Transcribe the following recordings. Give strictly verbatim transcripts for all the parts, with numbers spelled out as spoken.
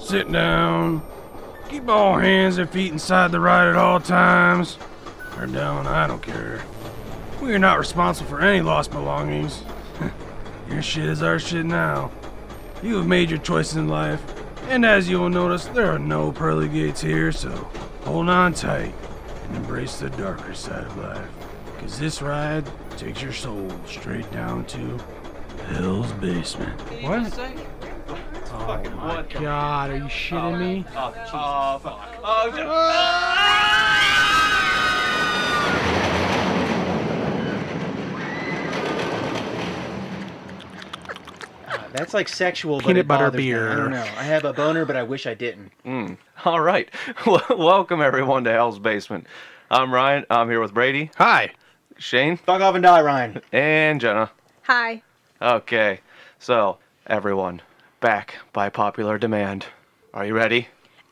Sit down. Keep all hands and feet inside the ride at all times. Or down, I don't care. We are not responsible for any lost belongings. Your shit is our shit now. You have made your choices in life, and as you will notice, there are no pearly gates here, so hold on tight and embrace the darker side of life. Cause this ride takes your soul straight down to Hell's Basement. What? Oh my God, are you shitting me? Oh, oh, fuck. Oh, no. That's like sexual, but Peanut it butter bothers me. beer. I don't know. I have a boner, but I wish I didn't. Mm. All right. Welcome, everyone, to Hell's Basement. I'm Ryan. I'm here with Brady, Hi. Shane, Fuck off and die, Ryan. and Jenna. Hi. Okay. So, everyone, back by popular demand. Are you ready?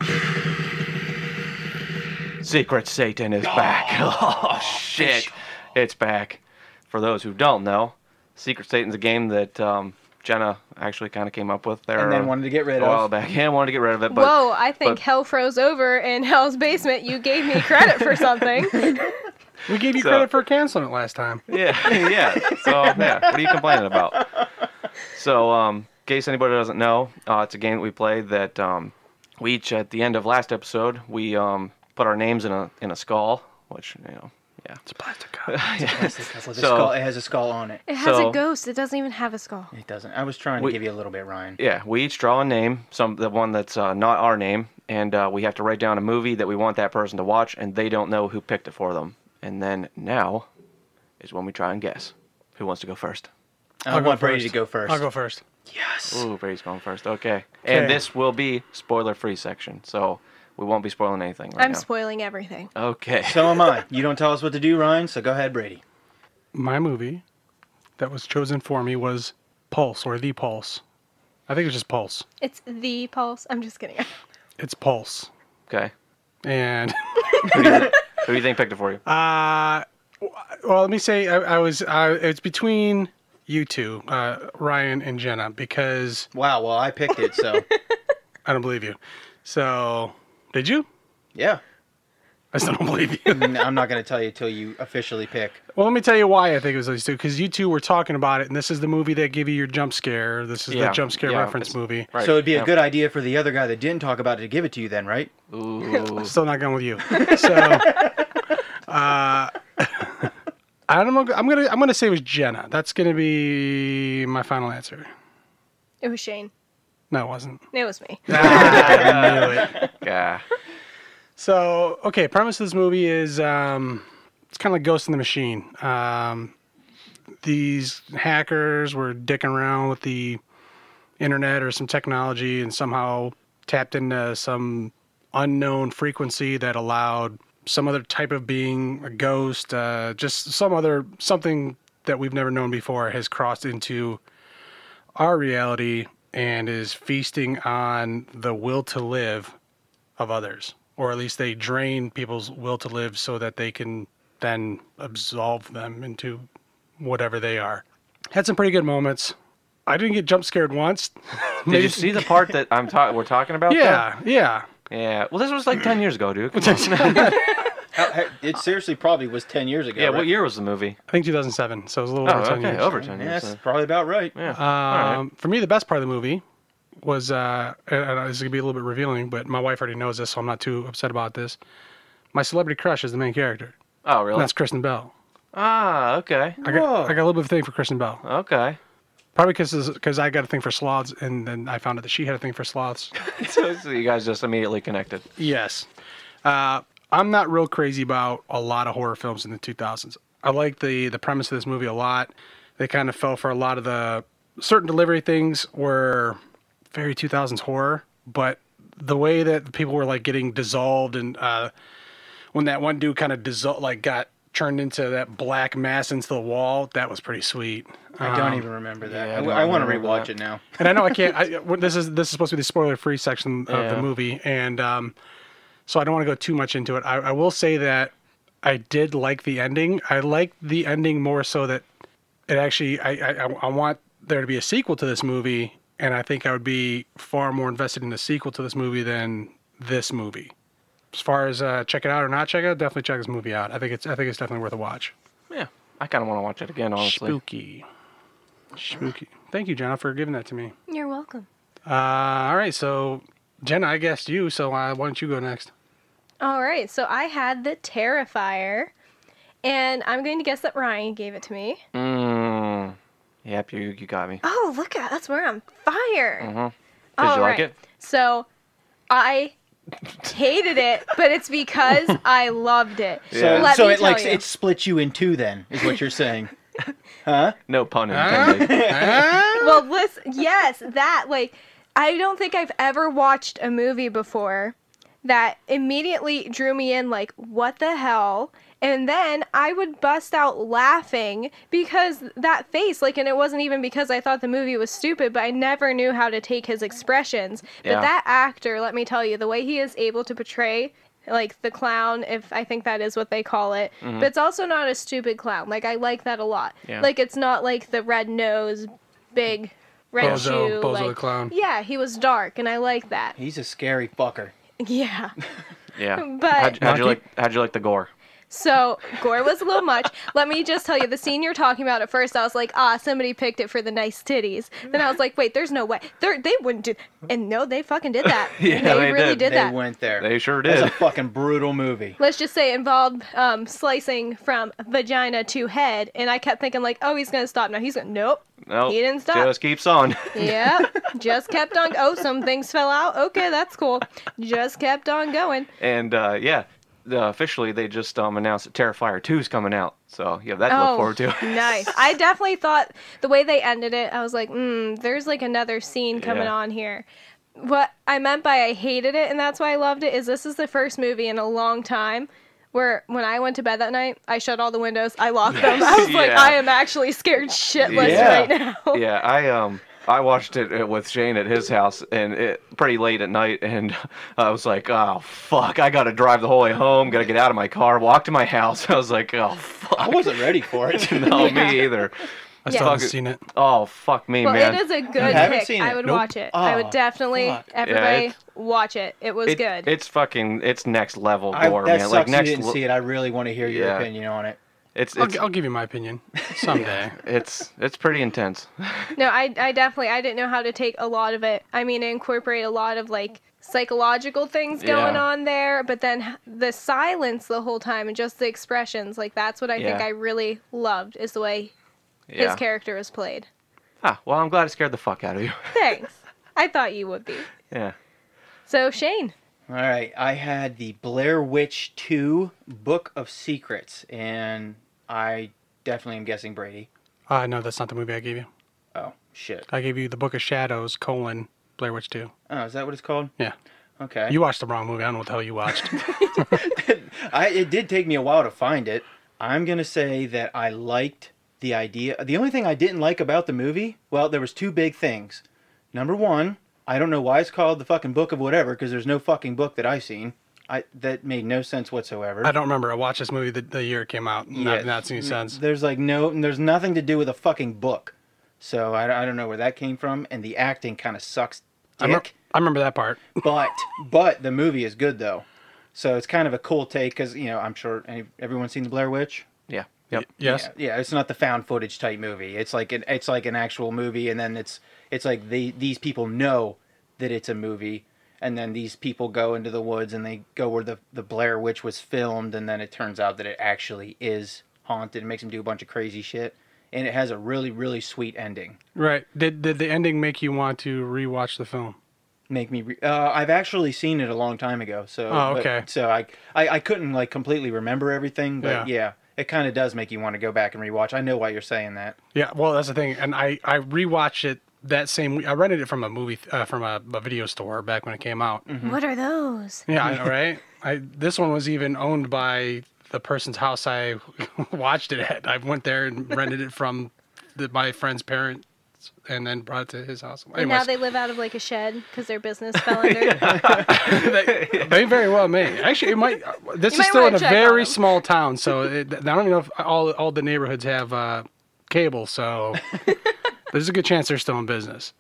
Secret Satan is back. Oh, shit. It's back. For those who don't know, Secret Satan's a game that um, Jenna actually kind of came up with there And then wanted to get rid a while of. back. Yeah, wanted to get rid of it. But, Whoa, I think but- hell froze over in Hell's Basement. You gave me credit for something. We gave you So- credit for canceling it last time. Yeah, yeah. So, yeah, what are you complaining about? So, um, in case anybody doesn't know, uh, it's a game that we played that um, we each, at the end of last episode, we um, put our names in a in a skull, which, you know, yeah. It's a plastic cup. That's the So- skull. It has a skull on it. It has So- a ghost. It doesn't even have a skull. It doesn't. I was trying to We- give you a little bit, Ryan. Yeah, we each draw a name, some the one that's uh, not our name, and uh, we have to write down a movie that we want that person to watch, and they don't know who picked it for them. And then now is when we try and guess. Who wants to go first? I I'll go want Brady first. to go first. I'll go first. Yes. Ooh, Brady's going first. Okay. And Okay. this will be spoiler-free section, so we won't be spoiling anything right I'm now. spoiling everything. Okay. So am I. You don't tell us what to do, Ryan, so go ahead, Brady. My movie that was chosen for me was Pulse, or The Pulse. I think it was just Pulse. It's the Pulse. I'm just kidding. It's Pulse. Okay. And, Who do you, who do you think picked it for you? uh, well, let me say, I, I was, uh, it's between you two, uh, Ryan and Jenna, because Wow, well, I picked it, so I don't believe you. So, did you? yeah. I still don't believe you. N- I'm not going to tell you until you officially pick. Well, let me tell you why I think it was those two. Because you two were talking about it, and this is the movie that give you your jump scare. This is Yeah, the jump scare yeah, reference it's- movie. Right. So it'd be a Yep. good idea for the other guy that didn't talk about it to give it to you then, right? Ooh. Still not going with you. So, uh, I don't know. I'm gonna I'm gonna say it was Jenna. That's gonna be my final answer. It was Shane. No, it wasn't. It was me. I knew it. Yeah. So, okay, premise of this movie is um, it's kind of like Ghost in the Machine. Um, these hackers were dicking around with the internet or some technology and somehow tapped into some unknown frequency that allowed some other type of being, a ghost, uh, just some other, something that we've never known before has crossed into our reality and is feasting on the will to live of others. Or at least they drain people's will to live so that they can then absolve them into whatever they are. Had some pretty good moments. I didn't get jump scared once. Did you see the part that I'm ta- we're talking about? Yeah, yeah. though? Yeah. Well, this was like ten years ago, dude. Come on. How- how- It seriously probably was ten years ago. yeah. right? What year was the movie? I think two thousand seven, so it was a little Oh, over ten okay. years. Over ten Yeah, years. that's uh, probably about right. Yeah. Um, All right. For me, the best part of the movie was, uh, and and this is going to be a little bit revealing, but my wife already knows this, so I'm not too upset about this. My celebrity crush is the main character. Oh, And really? that's Kristen Bell. Ah, okay. I got, Whoa. I got a little bit of a thing for Kristen Bell. Okay. Probably because I got a thing for sloths, and then I found out that she had a thing for sloths. so, so you guys just immediately connected. Yes. Uh, I'm not real crazy about a lot of horror films in the two thousands. I like the, the premise of this movie a lot. They kind of fell for a lot of the certain delivery things were very two thousands horror, but the way that people were like getting dissolved and uh, when that one dude kind of dissolved, like got turned into that black mass into the wall, that was pretty sweet. I don't Um, even remember that. yeah, I I, don't want to remember rewatch that. it now. And I know I can't. I, well, this is this is supposed to be the spoiler-free section of Yeah. the movie, and um, so I don't want to go too much into it. I, I will say that I did like the ending. I liked the ending more so that it actually. I I, I want there to be a sequel to this movie, and I think I would be far more invested in the sequel to this movie than this movie. As far as uh, check it out or not check it out, definitely check this movie out. I think it's I think it's definitely worth a watch. Yeah, I kind of want to watch it again, honestly. Spooky. Spooky. Thank you, Jenna, for giving that to me. You're welcome. Uh, all right, so Jenna, I guessed you, so uh, why don't you go next? All right, so I had the Terrifier, and I'm going to guess that Ryan gave it to me. Mmm. Yep, you you got me. Oh, look at that's where I'm fire. Mm-hmm. Did All you like right. it? So, I hated it, but it's because I loved it. Yeah. Let so me it tell like you. it split you in two. Then is what you're saying, huh? No pun intended. Well, listen, yes, that, like, I don't think I've ever watched a movie before that immediately drew me in, like, what the hell? And then I would bust out laughing because that face, like, and it wasn't even because I thought the movie was stupid, but I never knew how to take his expressions. Yeah. But that actor, let me tell you, the way he is able to portray, like, the clown, if I think that is what they call it, but it's also not a stupid clown. Like, I like that a lot. Yeah. Like, it's not like the red nose, big red Bozo, shoe. Bozo like, the clown. Yeah, he was dark, and I like that. He's a scary fucker. Yeah. Yeah. But- how'd, how'd you Lucky? like how'd you like the gore? So, gore was a little much. Let me just tell you, the scene you're talking about, at first I was like, ah, somebody picked it for the nice titties. Then I was like, wait, there's no way. They're, they wouldn't do. And no, they fucking did that. Yeah, they, they really did. did, They that. went there. They sure That's did. a fucking brutal movie. Let's just say it involved um, slicing from vagina to head. And I kept thinking, like, oh, he's going to stop. No, he's going to, nope. No, He didn't stop. Just keeps on. Yeah, just kept on. Oh, some things fell out. Okay, that's cool. Just kept on going. And uh, yeah, the, officially they just um, announced that Terrifier two is coming out. So you have that to look forward to. Nice. I definitely thought the way they ended it, I was like, hmm, there's like another scene coming Yeah. on here. What I meant by I hated it, and that's why I loved it, is this is the first movie in a long time where when I went to bed that night, I shut all the windows, I locked them. I was like, Yeah. I am actually scared shitless Yeah. right now. Yeah, I um I watched it uh, with Shane at his house, and it pretty late at night, and I was like, oh fuck, I gotta drive the whole way home, gotta get out of my car, walk to my house. I was like, oh fuck. I wasn't ready for it. No, me either. I Yeah. still haven't Fuck it. seen it. Oh fuck me, Well, man. it is a good haven't pick. seen I it? would Nope. watch it. I would Oh, definitely, fuck. everybody, it's- watch it. It was It- good. It's fucking, it's next level I, gore, that man. sucks Like you next, didn't le- see it. I really want to hear your Yeah. opinion on it. it's I'll, it's gi- I'll give you my opinion someday. it's it's pretty intense. No, I, I definitely, I didn't know how to take a lot of it. I mean, incorporate a lot of, like, psychological things going Yeah. on there, but then h- the silence the whole time and just the expressions, like, that's what I think Yeah. I really loved, is the way Yeah. his character was played. Ah, well, I'm glad it scared the fuck out of you. Thanks. I thought you would be. Yeah. So, Shane. All right, I had the Blair Witch two Book of Secrets, and I definitely am guessing Brady. Uh, no, that's not the movie I gave you. Oh, shit. I gave you The Book of Shadows, colon, Blair Witch two. Oh, is that what it's called? Yeah. Okay. You watched the wrong movie. I don't know what the hell you watched. I, it did take me a while to find it. I'm going to say that I liked the idea. The only thing I didn't like about the movie, well, there was two big things. Number one, I don't know why it's called the fucking Book of whatever, because there's no fucking book that I've seen. I That made no sense whatsoever. I don't remember. I watched this movie the, the year it came out. Not, Yeah. not seen sense. There's like no, there's nothing to do with a fucking book. So I, I don't know where that came from, and the acting kind of sucks I, remem- dick. I remember that part. But but the movie is good though, so it's kind of a cool take because you know I'm sure any, everyone's seen the Blair Witch. Yeah. Yep. Y- yes. Yeah, yeah, it's not the found footage type movie. It's like an it's like an actual movie, and then it's it's like they these people know that it's a movie, and then these people go into the woods and they go where the the Blair Witch was filmed, and then it turns out that it actually is haunted. It makes them do a bunch of crazy shit, and it has a really really sweet ending. Right. Did did the ending make you want to rewatch the film? Make me. Re- uh, I've actually seen it a long time ago, so Oh, but- okay. so I, I I couldn't like completely remember everything, but Yeah. yeah, it kind of does make you want to go back and rewatch. I know why you're saying that. Yeah. Well, that's the thing. And I I rewatched it that same week. I rented it from a movie uh, from a, a video store back when it came out. What are those? Yeah, I know, right? I this one was even owned by the person's house I watched it at. I went there and rented it from the, my friend's parents and then brought it to his house. And now Anyways, they live out of, like, a shed because their business fell under. they, they very well may. Actually, it might. This You is might still in wanna a check on very them. small town, so it, I don't even know if all all the neighborhoods have uh, cable. So there's a good chance they're still in business.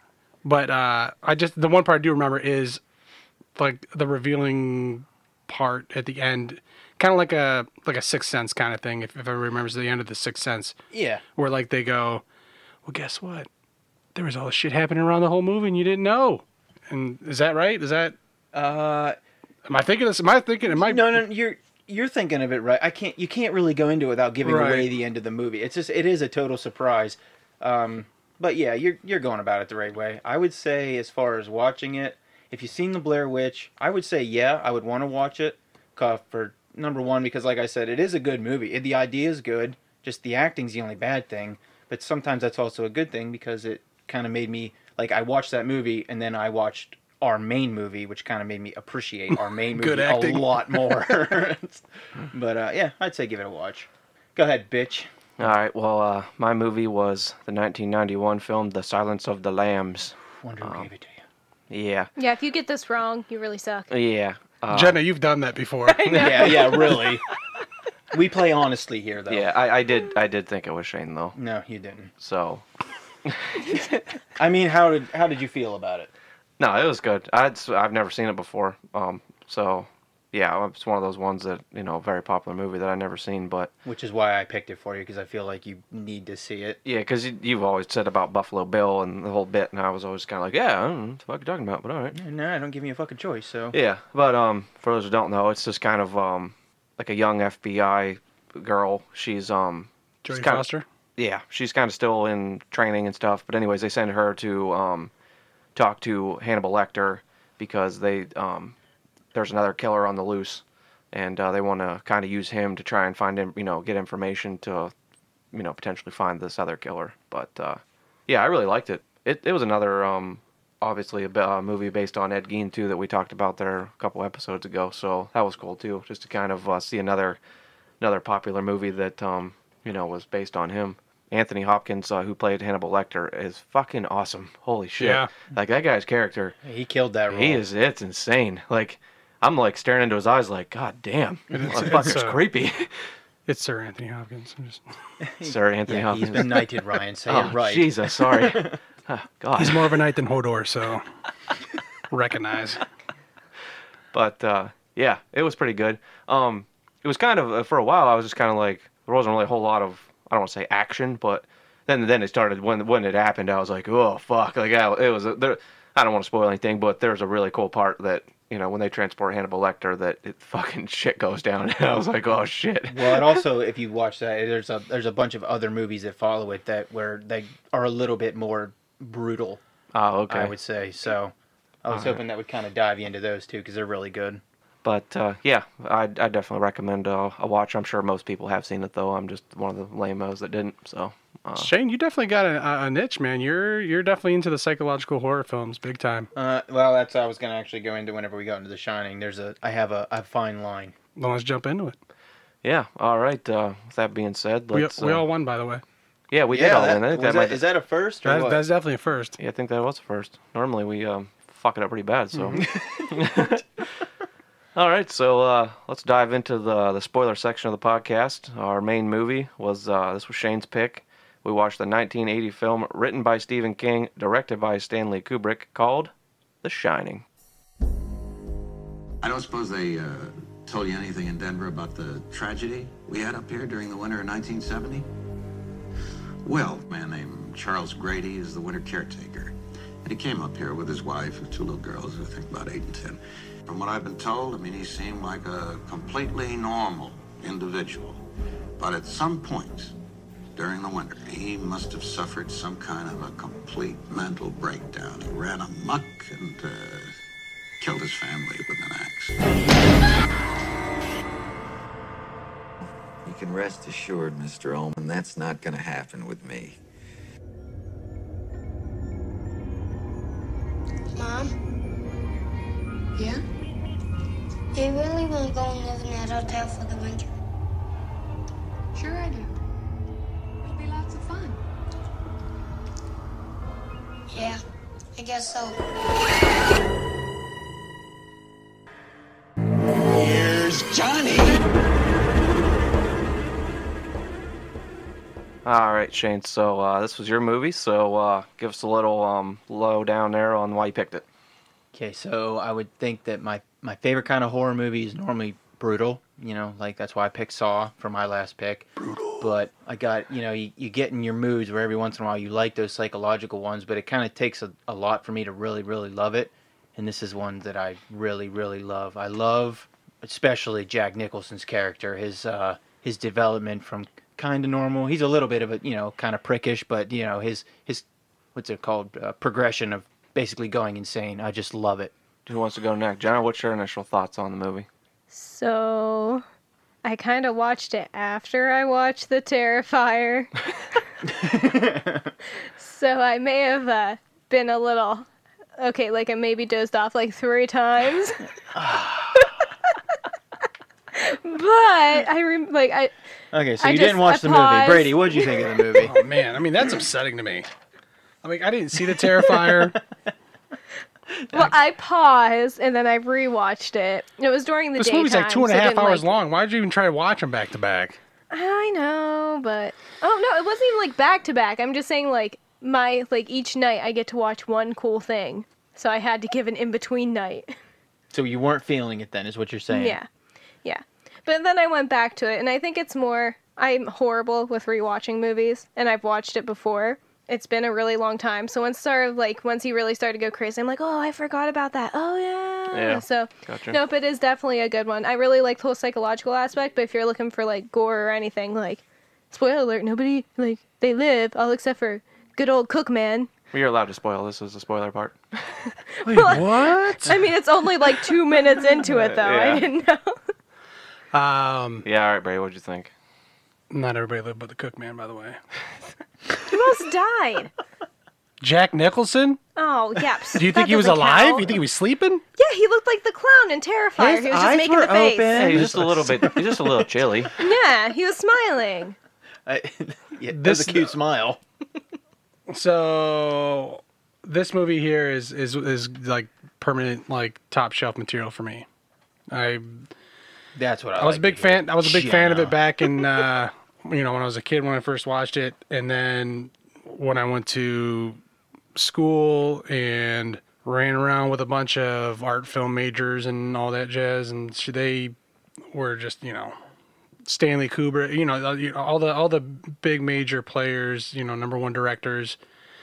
But uh, I just the one part I do remember is like the revealing part at the end, kind of like a like a Sixth Sense kind of thing. If, if everyone remembers the end of the Sixth Sense, Yeah. where like they go, well, guess what? There was all this shit happening around the whole movie, and you didn't know. And is that right? Is that? Uh, Am I thinking this? Am I thinking? Am I? no, no, you're you're thinking of it right. I can't. You can't really go into it without giving Right. away the end of the movie. It's just it is a total surprise. Um, but yeah, you're you're going about it the right way. I would say, as far as watching it, if you've seen the Blair Witch, I would say yeah, I would want to watch it. 'Cause for number one, because like I said, it is a good movie. The idea is good. Just the acting's the only bad thing. But sometimes that's also a good thing because it kind of made me like I watched that movie and then I watched our main movie, which kind of made me appreciate our main movie Good a acting. lot more. But uh, yeah, I'd say give it a watch. Go ahead, bitch. All right. Well, uh, my movie was the nineteen ninety-one film The Silence of the Lambs. Wonder who Um, gave it to you. Yeah. Yeah, if you get this wrong, you really suck. Yeah. Uh, Jenna, you've done that before. Yeah, yeah, really. We play honestly here, though. Yeah, I, I did. I did think it was Shane though. No, you didn't. So I mean, how did how did you feel about it? no, it was good. I'd s- I've never seen it before. Um. So yeah, it's one of those ones that you know, very popular movie that I never seen. But Which is why I picked it for you, because I feel like you need to see it. yeah, because you, you've always said about Buffalo Bill and the whole bit, and I was always kind of like, yeah, I don't know what the fuck you're talking about, but all right. No, don't give me a fucking choice. So Yeah, but um, for those who don't know, it's just kind of um, like a young F B I girl. She's um, she's Jodie kinda- Foster. yeah, she's kind of still in training and stuff. But anyways, they send her to um, talk to Hannibal Lecter because they um, there's another killer on the loose, and uh, they want to kind of use him to try and find him, you know, get information to, you know, potentially find this other killer. But uh, yeah, I really liked it. It it was another um, obviously a b- uh, movie based on Ed Gein too that we talked about there a couple episodes ago. So that was cool too, just to kind of uh, see another another popular movie that um, you know, was based on him. Anthony Hopkins, uh, who played Hannibal Lecter, is fucking awesome. Holy shit! Yeah. Like that guy's character, he killed that role. he is. It's insane. Like I'm like staring into his eyes, like God damn, It is- that it's, fucker's uh, creepy. It's Sir Anthony Hopkins. I'm just, Sir Anthony Yeah, Hopkins. he's been knighted, Ryan. Say oh it right. Jesus, sorry. Oh, God. he's more of a knight than Hodor, so recognize. But uh, yeah, it was pretty good. Um, it was kind of uh, for a while. I was just kind of like there wasn't really a whole lot of I don't want to say action, but then then it started when when it happened. I was like, oh fuck! Like I, it was a, there. I don't want to spoil anything, but there's a really cool part that you know when they transport Hannibal Lecter that it fucking shit goes down. And I was like, oh shit. Well, and also if you watch that, there's a there's a bunch of other movies that follow it that where they are a little bit more brutal. Oh okay. I would say so. I was Alright. hoping that would kind of dive you into those too because they're really good. But uh, yeah, I I definitely recommend uh, a watch. I'm sure most people have seen it though. I'm just one of the lame-os that didn't. So uh, Shane, you definitely got a, a niche, man. You're you're definitely into the psychological horror films, big time. Uh, well, that's I was gonna actually go into whenever we got into The Shining. There's a I have a, a fine line. Well, let's jump into it. yeah. All right. Uh, with that being said, We, let's. we uh, all won, by the way. yeah, we did all that, win. I think was that, that, might. is that a first or That, what? that's definitely a first. Yeah, I think that was the first. Normally we um, fuck it up pretty bad. So. All right, so uh, let's dive into the the spoiler section of the podcast. Our main movie was uh, this was Shane's pick. We watched the nineteen eighty film written by Stephen King, directed by Stanley Kubrick, called The Shining. I don't suppose they uh, told you anything in Denver about the tragedy we had up here during the winter of nineteen seventy? Well, a man named Charles Grady is the winter caretaker. And he came up here with his wife and two little girls, I think about eight and ten. From what I've been told, I mean, he seemed like a completely normal individual. But at some point during the winter, he must have suffered some kind of a complete mental breakdown. He ran amok and uh, killed his family with an axe. You can rest assured, Mister Ullman, that's not going to happen with me. Mom, Yeah? do you really want to go and live in that hotel for the winter? Sure I do. It'll be lots of fun. Yeah, I guess so. Here's Johnny! All right, Shane. So uh, this was your movie. So uh, give us a little um, low down there on why you picked it. Okay, so I would think that my, my favorite kind of horror movie is normally brutal. You know, like that's why I picked Saw for my last pick. Brutal. But I got, you know, you, you get in your moods where every once in a while you like those psychological ones, but it kind of takes a, a lot for me to really, really love it. And this is one that I really, really love. I love especially Jack Nicholson's character, his uh, his development from kind of normal. He's a little bit of a, you know, kind of prickish, but, you know, his, his what's it called, uh, progression of basically going insane. I just love it. Who wants to go next? Jenna, what's your initial thoughts on the movie? So, I kind of watched it after I watched The Terrifier. So I may have uh, been a little, okay, like I maybe dozed off like three times. But I rem- like I. Okay, so I you just- didn't watch I the movie. paused. Brady, what did you think of the movie? Oh man, I mean that's upsetting to me. I mean I didn't see The Terrifier. Well, I paused and then I rewatched it. It was during the This daytime. movie's like two and a so I half didn't, hours like- long. Why'd you even try to watch them back to back? I know, but oh no, it wasn't even like back to back. I'm just saying like my like each night I get to watch one cool thing, so I had to give an in between night. So you weren't feeling it then, is what you're saying? Yeah, yeah. But then I went back to it, and I think it's more. I'm horrible with rewatching movies, and I've watched it before. It's been a really long time, so once sort of like once he really started to go crazy, I'm like, oh, I forgot about that. Oh yeah. Yeah, So gotcha. nope, it is definitely a good one. I really like the whole psychological aspect, but if you're looking for like gore or anything, like spoiler alert, nobody like they live all except for good old Cookman. We are allowed to spoil. This is the spoiler part. Wait, what? I mean, it's only like two minutes into it though. Yeah. I didn't know. Um, Yeah, all right, Bray, what'd you think? not everybody lived but the cook man, by the way. He almost died. Jack Nicholson? Oh, yeah. Do you think he was alive? You think he was sleeping? Yeah, he looked like the clown in Terrifier. His he was just eyes making were the face. open. Hey, he's just a little bit. He's just a little chilly. Yeah, he was smiling. I, yeah, This- that's a cute smile. So this movie here is is is like permanent like top shelf material for me. I That's what I I was like a big to hear. fan. I was a big fan of Jenna. it back in uh, you know when I was a kid when I first watched it, and then when I went to school and ran around with a bunch of art film majors and all that jazz, and sh- they were just you know Stanley Kubrick, you know you know, all the all the big major players, you know number one directors.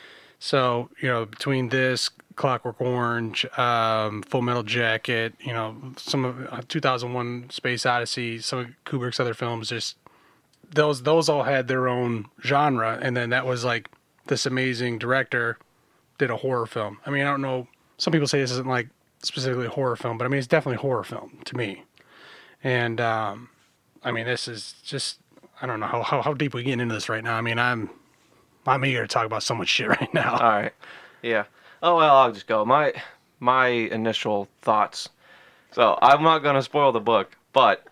So you know between this, Clockwork Orange, um, Full Metal Jacket, you know, some of uh, two thousand one Space Odyssey, some of Kubrick's other films, just those those all had their own genre, and then that was like this amazing director did a horror film. I mean, I don't know. Some people say this isn't like specifically a horror film, but I mean, it's definitely a horror film to me. And um, I mean, this is just I don't know how, how how deep we getting into this right now. I mean, I'm I'm eager to talk about so much shit right now. All right. Yeah. Oh well, I'll just go. My my initial thoughts. So I'm not gonna spoil the book, but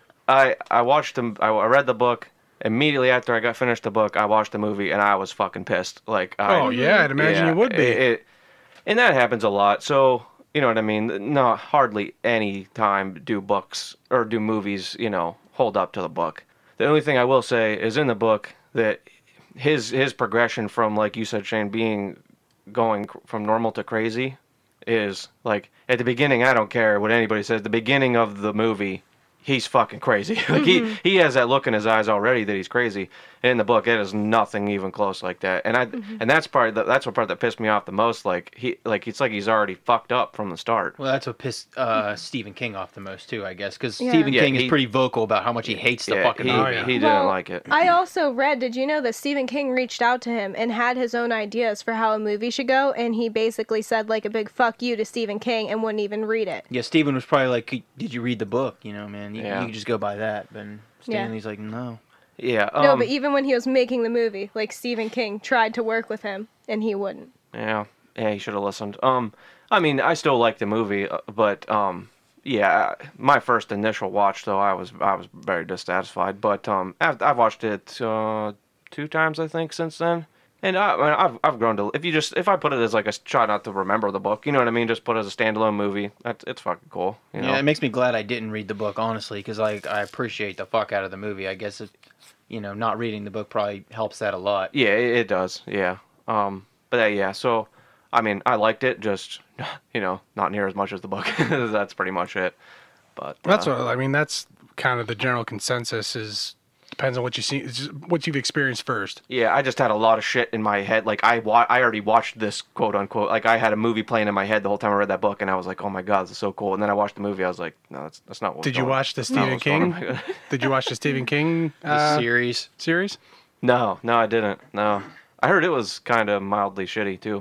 I I watched them. I, I read the book immediately after I got finished the book. I watched the movie and I was fucking pissed. Like I, Oh yeah, I'd imagine yeah, you would be. It, it, and that happens a lot. So you know what I mean. No, hardly any time do books or do movies you know hold up to the book. The only thing I will say is in the book that his his progression from like you said, Shane, being going cr- from normal to crazy is like at the beginning I don't care what anybody says. The beginning of the movie, he's fucking crazy. Like Mm-hmm. he he has that look in his eyes already that he's crazy. And in the book, it is nothing even close like that. And I Mm-hmm. and that's part that, that's what part that pissed me off the most. Like he like it's like he's already fucked up from the start. Well, that's what pissed uh, Stephen King off the most too, I guess, because Yeah. Stephen Yeah, King he- is pretty vocal about how much he hates the Yeah, fucking he, movie. yeah. he didn't Well, like it. I also read, did you know that Stephen King reached out to him and had his own ideas for how a movie should go, and he basically said like a big fuck you to Stephen King and wouldn't even read it. Yeah, Stephen was probably like, "Did you read the book?" You know, man, you, Yeah. you could just go by that. But Stanley's like, "No." Yeah. no, um, but even when he was making the movie, like Stephen King tried to work with him and he wouldn't. Yeah, yeah, he should have listened. Um, I mean, I still like the movie, uh, but um, yeah, my first initial watch though, I was I was very dissatisfied. But um, I've I've watched it uh two times I think since then, and I, I mean, I've I've grown to if you just if I put it as like a try not to remember the book, you know what I mean? Just put it as a standalone movie. That's it's fucking cool. You know? Yeah, it makes me glad I didn't read the book, honestly, because like I appreciate the fuck out of the movie. I guess it, you know, not reading the book probably helps that a lot. Yeah, it, it does. Yeah. Um, but uh, yeah, so I mean, I liked it, just you know, not near as much as the book. That's pretty much it. But That's uh, what I mean. That's kind of the general consensus. Is depends on what you see, it's just what you've experienced first. Yeah, I just had a lot of shit in my head. Like I, wa- I already watched this quote unquote. Like I had a movie playing in my head the whole time I read that book, and I was like, "Oh my god, this is so cool." And then I watched the movie. I was like, "No, that's that's not what." Did you going- watch the that's not Stephen what's going on King? my- Did you watch the Stephen King The uh, series. series? No, no, I didn't. No, I heard it was kind of mildly shitty too.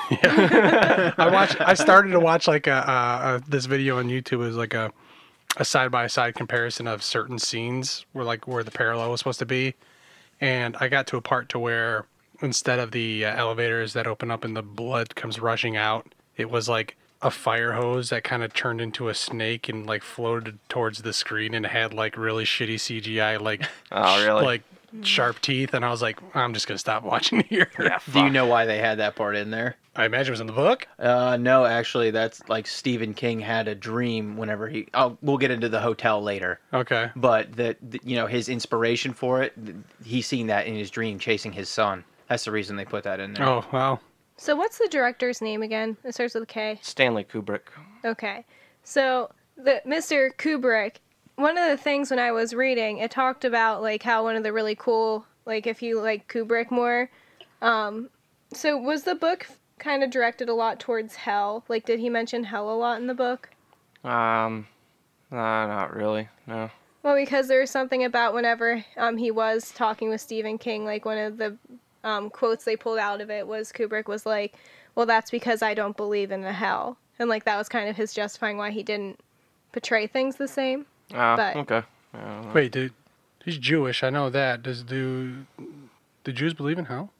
I watched. I started to watch like a, a, a this video on YouTube. It was like a a side by side comparison of certain scenes where like where the parallel was supposed to be, and I got to a part to where instead of the uh, elevators that open up and the blood comes rushing out, it was like a fire hose that kind of turned into a snake and like floated towards the screen and had like really shitty C G I like Oh, really? like sharp teeth, and I was like, I'm just gonna stop watching here. Yeah, Do you fuck. know why they had that part in there? I imagine it was in the book. Uh, no, actually, that's like Stephen King had a dream whenever he. Oh, we'll get into the hotel later. Okay. But that you know his inspiration for it, th- he's seen that in his dream chasing his son. That's the reason they put that in there. Oh well. So what's the director's name again? It starts with a K. Stanley Kubrick. Okay. So the Mister Kubrick, one of the things when I was reading, it talked about like how one of the really cool, like if you like Kubrick more, um, so was the book kind of directed a lot towards hell? Like did he mention hell a lot in the book? Um, nah, not really. No. Well, because there was something about whenever um, he was talking with Stephen King, like one of the um, quotes they pulled out of it was Kubrick was like, well, that's because I don't believe in the hell. And like that was kind of his justifying why he didn't portray things the same. Ah, But- okay. Yeah, Wait, dude, he's Jewish. I know that. Does do the Jews believe in hell?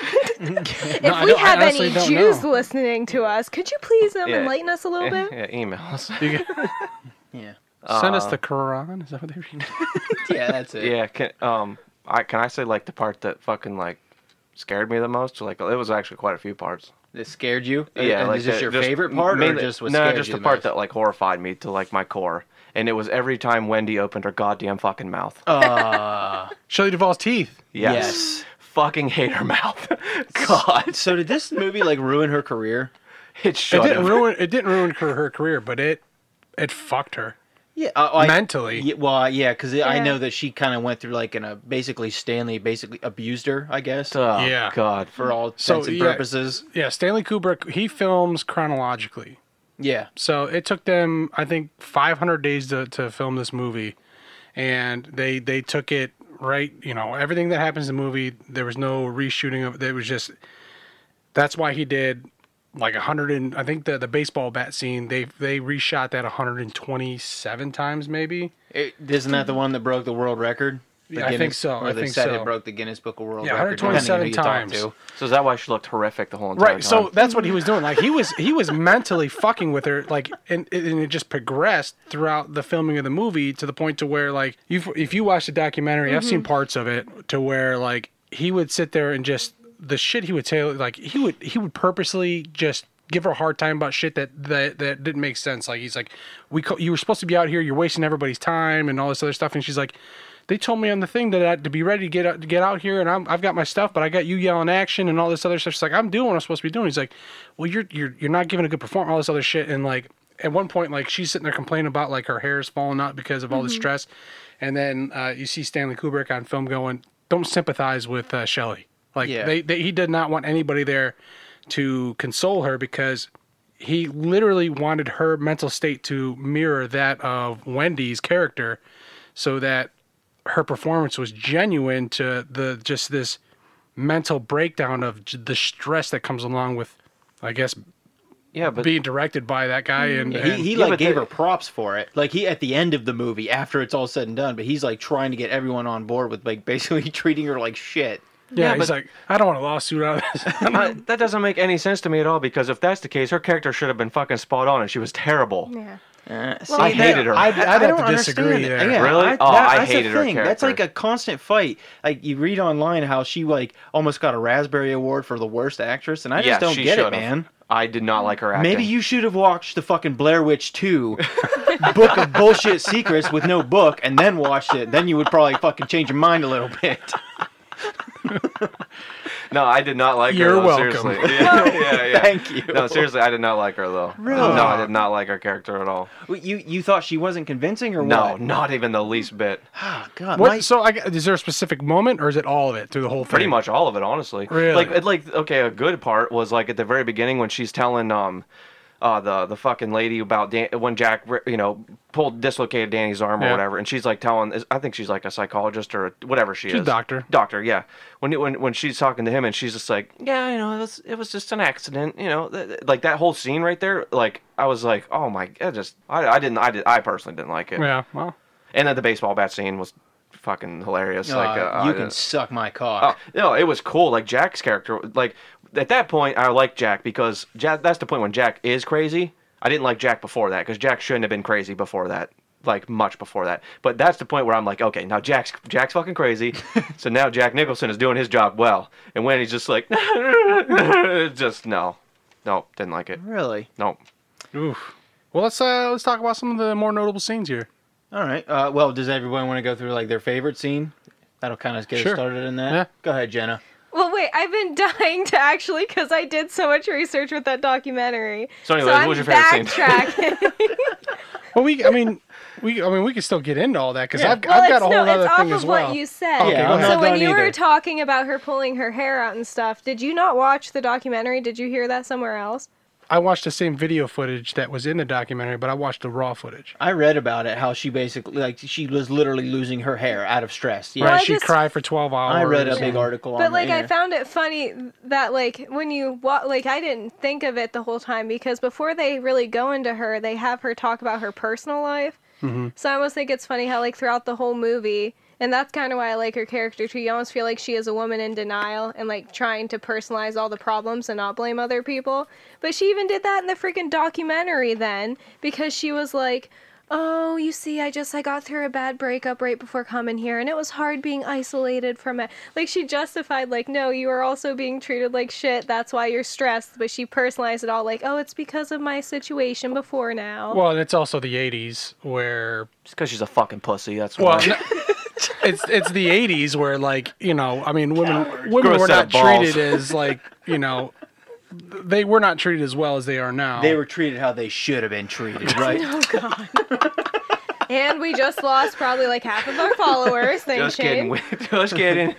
If I we don't- I have honestly any don't Jews know. listening to us, could you please um, Yeah. enlighten us a little bit? yeah, emails. You can- Yeah, Send us Uh, the Quran. Is that what they read? yeah, that's it. Yeah, can um, I can I say like the part that fucking like scared me the most? Like it was actually quite a few parts. That scared you? Yeah, And like is this the- your just favorite part, mainly- or just what no, scared just you the the part most? that like horrified me to like my core, and it was every time Wendy opened her goddamn fucking mouth. Uh, Shelley Duvall's teeth. Yes. yes. Fucking hate her mouth. God, So did this movie like ruin her career? it It should didn't have. ruin. It didn't ruin her, her career, but it it fucked her Yeah, uh, I, mentally. Yeah, well, yeah, because I Yeah. know that she kind of went through like in a basically Stanley basically abused her, I guess, Oh, Yeah. God. for all So, intents and yeah. purposes. Yeah, Stanley Kubrick. He films chronologically. Yeah, So it took them, I think, five hundred days to, to film this movie, and they they took it right. You know, everything that happens in the movie, there was no reshooting of it. It was just that's why he did like a hundred and I think the the baseball bat scene. They they reshot that one hundred and twenty seven times maybe. it, isn't that the one that broke the world record? The Yeah, I think Guinness- so, Or I they think said so. it broke the Guinness Book of World Yeah, Records. one hundred twenty-seven depending on who you talk times. to. So is that why she looked horrific the whole entire Right, time? so that's what he was doing. Like he was he was mentally fucking with her, like, and, and it just progressed throughout the filming of the movie to the point to where, like, you if you watch the documentary, I've seen parts of it to where like he would sit there and just the shit he would say, like he would he would purposely just give her a hard time about shit that that, that didn't make sense. Like he's like, we co- you were supposed to be out here, you're wasting everybody's time and all this other stuff, and she's like. They told me on the thing that I had to be ready to get out, to get out here, and I'm, I've got my stuff, but I got you yelling action and all this other stuff. She's like, I'm doing what I'm supposed to be doing. He's like, well, you're you're you're not giving a good performance, all this other shit. And like at one point, like she's sitting there complaining about like her hair's falling out because of all the stress, and then uh, you see Stanley Kubrick on film going, "Don't sympathize with uh, Shelley." Like Yeah. they, they he did not want anybody there to console her because he literally wanted her mental state to mirror that of Wendy's character, so that her performance was genuine to the just this mental breakdown of j- the stress that comes along with, I guess, yeah, but being directed by that guy. And, Yeah, he and- he Yeah, like but gave the- her props for it. Like he at the end of the movie, after it's all said and done, but he's like trying to get everyone on board with like basically treating her like shit. yeah, yeah, he's but- like, I don't want a lawsuit out of this. I, that doesn't make any sense to me at all because if that's the case, her character should have been fucking spot on and she was terrible. Yeah. Uh, see, I hated her. I'd, I'd I have don't to disagree understand it. there. Yeah, Really? I, Oh, that- I that's the hated her thing. That's like character. a constant fight. Like you read online how she like almost got a Raspberry Award for the worst actress, and I just Yeah, don't she get it, should've. man. I did not like her acting. Maybe you should have watched the fucking Blair Witch two Book of Bullshit Secrets with no book, and then watched it. Then you would probably fucking change your mind a little bit. No, I did not like You're her. Though, welcome. Seriously. Yeah, yeah, yeah. Thank you. No, seriously, I did not like her though. Really? No, I did not like her character at all. Wait, You you thought she wasn't convincing, or No, what? not even the least bit. Oh, God. What, my- so I, is there a specific moment, or is it all of it through the whole thing? Pretty much all of it, honestly. Really? Like, it, like, okay, a good part was like at the very beginning when she's telling um, uh, the the fucking lady about Dan- when Jack, you know, pulled dislocated Danny's arm or Yeah. whatever, and she's like telling, I think she's like a psychologist or whatever she She's is. a doctor. Doctor, yeah. When when when she's talking to him and she's just like, yeah, you know, it was it was just an accident, you know, th- th- like that whole scene right there. Like I was like, oh my, I just I, I didn't I did I personally didn't like it. Yeah, well. And then the baseball bat scene was fucking hilarious. Uh, like uh, you I- can suck my cock. Oh, no, it was cool. Like Jack's character, like at that point, I like Jack because Jack. That's the point when Jack is crazy. I didn't like Jack before that because Jack shouldn't have been crazy before that, like much before that. But that's the point where I'm like, okay, now Jack's Jack's fucking crazy. So now Jack Nicholson is doing his job well, and when he's just like, just no, no, didn't like it. Really? No. Oof. Well, let's uh, let's talk about some of the more notable scenes here. All right. Uh, well, does everyone want to go through like their favorite scene? That'll kind of get Sure. us started in that. Yeah. Go ahead, Jenna. Well, wait, I've been dying to actually, because I did so much research with that documentary. So anyway, so what was I'm your favorite scene? backtracking. Well, we, I mean, we, I mean, we can still get into all that because Yeah. I've, well, I've got it's, a whole no, other it's thing off as of well. what you said. Okay, Yeah, I'm go not so when done you either. were talking about her pulling her hair out and stuff, did you not watch the documentary? Did you hear that somewhere else? I watched the same video footage that was in the documentary, but I watched the raw footage. I read about it, how she basically, like, she was literally losing her hair out of stress. Yeah. Right, I she just- cried for twelve hours. I read a big article on But like the I air. found it funny that like when you wa- like I didn't think of it the whole time because before they really go into her, they have her talk about her personal life. Mm-hmm. So I almost think it's funny how like throughout the whole movie, and that's kind of why I like her character too. You almost feel like she is a woman in denial and like trying to personalize all the problems and not blame other people. But she even did that in the freaking documentary then because she was like, "Oh, you see, I just I got through a bad breakup right before coming here, and it was hard being isolated from it." Like she justified, like, "No, you are also being treated like shit. That's why you're stressed." But she personalized it all, like, "Oh, it's because of my situation before now." Well, and it's also the eighties where, Just because she's a fucking pussy. That's well, why. n- it's it's the eighties where like you know, I mean, women women Gross were set not of balls. treated as like you know, they were not treated as well as they are now. They were treated how they should have been treated, right? Oh God. And we just lost probably like half of our followers. Thanks, Just kidding. Shane. Just kidding.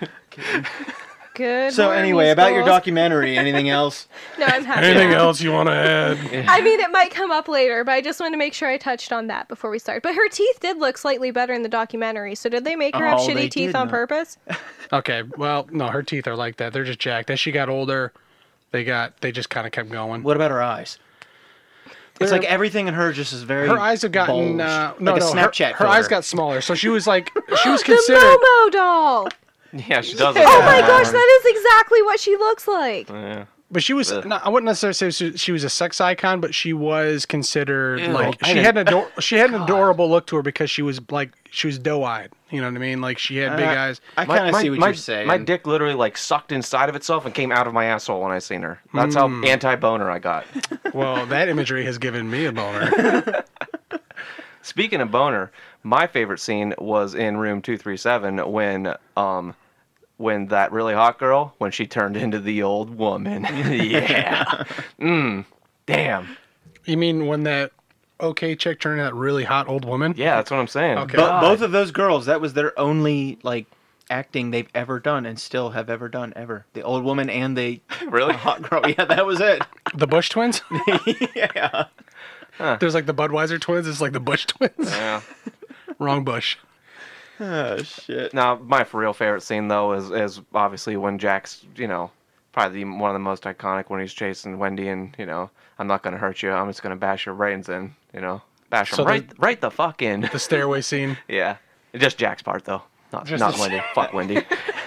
Good. So morning, anyway, about your schools. documentary, anything else? No, I'm happy. Anything now. else you want to add? I mean, it might come up later, but I just wanted to make sure I touched on that before we start. But her teeth did look slightly better in the documentary. So did they make her have Oh, they shitty teeth did on not. purpose? Okay, well, no, her teeth are like that. They're just jacked. As she got older, they got they just kind of kept going. What about her eyes? It's They're- like everything in her just is very. Her eyes have gotten bulged. uh, no, like no. a Snapchat her, her eyes filter. got smaller, so she was like she was The considered. Momo doll. Yeah, she does. Oh my gosh, that is exactly what she looks like. Yeah. But she was. Not, I wouldn't necessarily say she- she was a sex icon, but she was considered Ew, like I she didn't- had an ador- she had an adorable look to her because she was like she was doe-eyed. You know what I mean? Like she had big Uh, eyes. I My- kind of my- see what my, you're saying. My dick literally like sucked inside of itself and came out of my asshole when I seen her. That's how anti-boner I got. Well, that imagery has given me a boner. Speaking of boner, my favorite scene was in room two three seven when um when that really hot girl when she turned into the old woman. Yeah. Mm. Damn. You mean when that okay chick turned into that really hot old woman? Yeah, that's what I'm saying. Okay. Bo- both of those girls, that was their only like acting they've ever done and still have ever done ever. The old woman and the Really? hot girl. Yeah, that was it. The Bush twins? Yeah. There's like the Budweiser twins. It's like the Bush twins. Yeah. Wrong Bush. Oh shit. Now, my for real favorite scene though is is obviously when Jack's, you know, probably the, one of the most iconic when he's chasing Wendy and, you know, I'm not gonna hurt you. I'm just gonna bash your brains in, you know, bash them So the- right right the fuck in. The stairway scene. Yeah, just Jack's part though, not Just not the- Wendy. Fuck Wendy.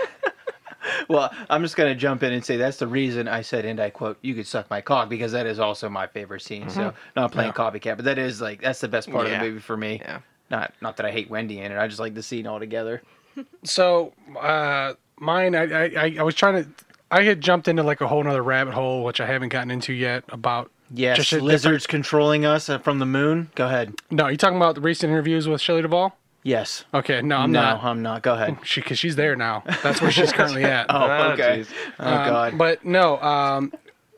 Well, I'm just gonna jump in and say that's the reason I said, and I quote, "You could suck my cock," because that is also my favorite scene. So not playing copycat, but that is like that's the best part Yeah. of the movie for me. Yeah. Not not that I hate Wendy in it. I just like the scene altogether. So, uh, mine, I, I, I- I was trying to, I had jumped into like a whole nother rabbit hole, which I haven't gotten into yet, about Yes, just a lizards controlling us uh, from the moon. Go ahead. No, you talking about the recent interviews with Shelley Duvall? Yes. Okay, no, I'm no, not. I'm not. Go ahead. She, cause she's there now. That's where she's currently at. Oh, okay. jeez. Oh, Um, God. But no, um,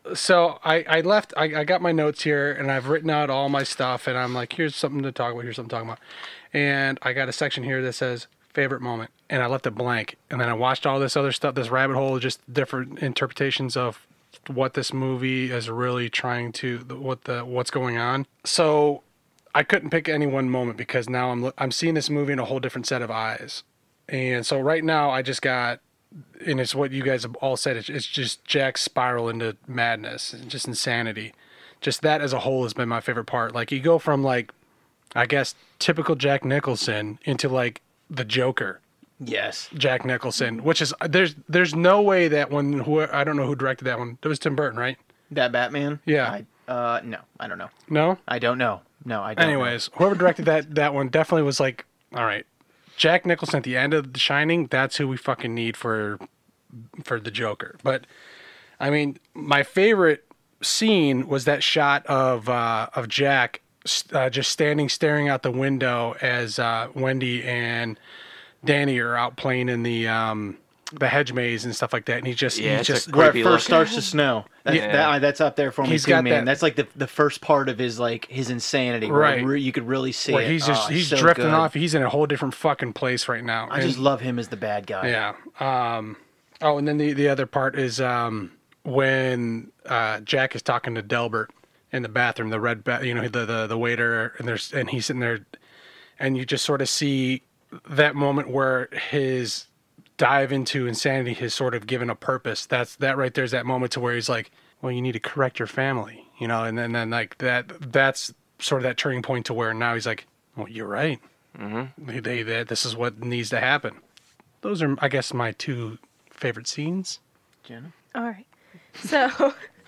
so I, I left, I, I got my notes here and I've written out all my stuff and I'm like, here's something to talk about, here's something to talk about. And I got a section here that says favorite moment and I left it blank. And then I watched all this other stuff, this rabbit hole, just different interpretations of what this movie is really trying to, what the, what's going on. So I couldn't pick any one moment because now I'm, I'm seeing this movie in a whole different set of eyes. And so right now I just got, and it's what you guys have all said, it's, it's just Jack's spiral into madness and just insanity. Just that as a whole has been my favorite part. Like you go from like, I guess, typical Jack Nicholson into like the Joker. Yes. Jack Nicholson, which is, there's there's no way that one, who, I don't know who directed that one. It was Tim Burton, right? That Batman? Yeah. I, uh, no, I don't know. No? I don't know. No, I don't Anyways, whoever directed that, that one definitely was like, all right, Jack Nicholson at the end of The Shining, that's who we fucking need for for the Joker. But I mean, my favorite scene was that shot of uh, of Jack uh, just standing staring out the window as uh, Wendy and Danny are out playing in the um, the hedge maze and stuff like that, and he just Yeah, he it's a just Where it creepy first look. starts to snow. That, Yeah. that, that's up there for me He's too, got man. that- That's like the the first part of his like his insanity, where Right. re- you could really see where it. he's just Oh, he's so drifting good. off. He's in a whole different fucking place right now. I And- just love him as the bad guy. Yeah. Um, oh, and then the, the other part is um, when uh, Jack is talking to Delbert in the bathroom, the red, ba- you know, the, the the waiter, and there's and he's sitting there, and you just sort of see that moment where his dive into insanity has sort of given a purpose. That's that right there's that moment to where he's like, well, you need to correct your family, you know, and then then like that that's sort of that turning point to where now he's like, well, you're right. Mm-hmm. They, they, they, this is what needs to happen. Those are, I guess, my two favorite scenes. Jenna? All right. So,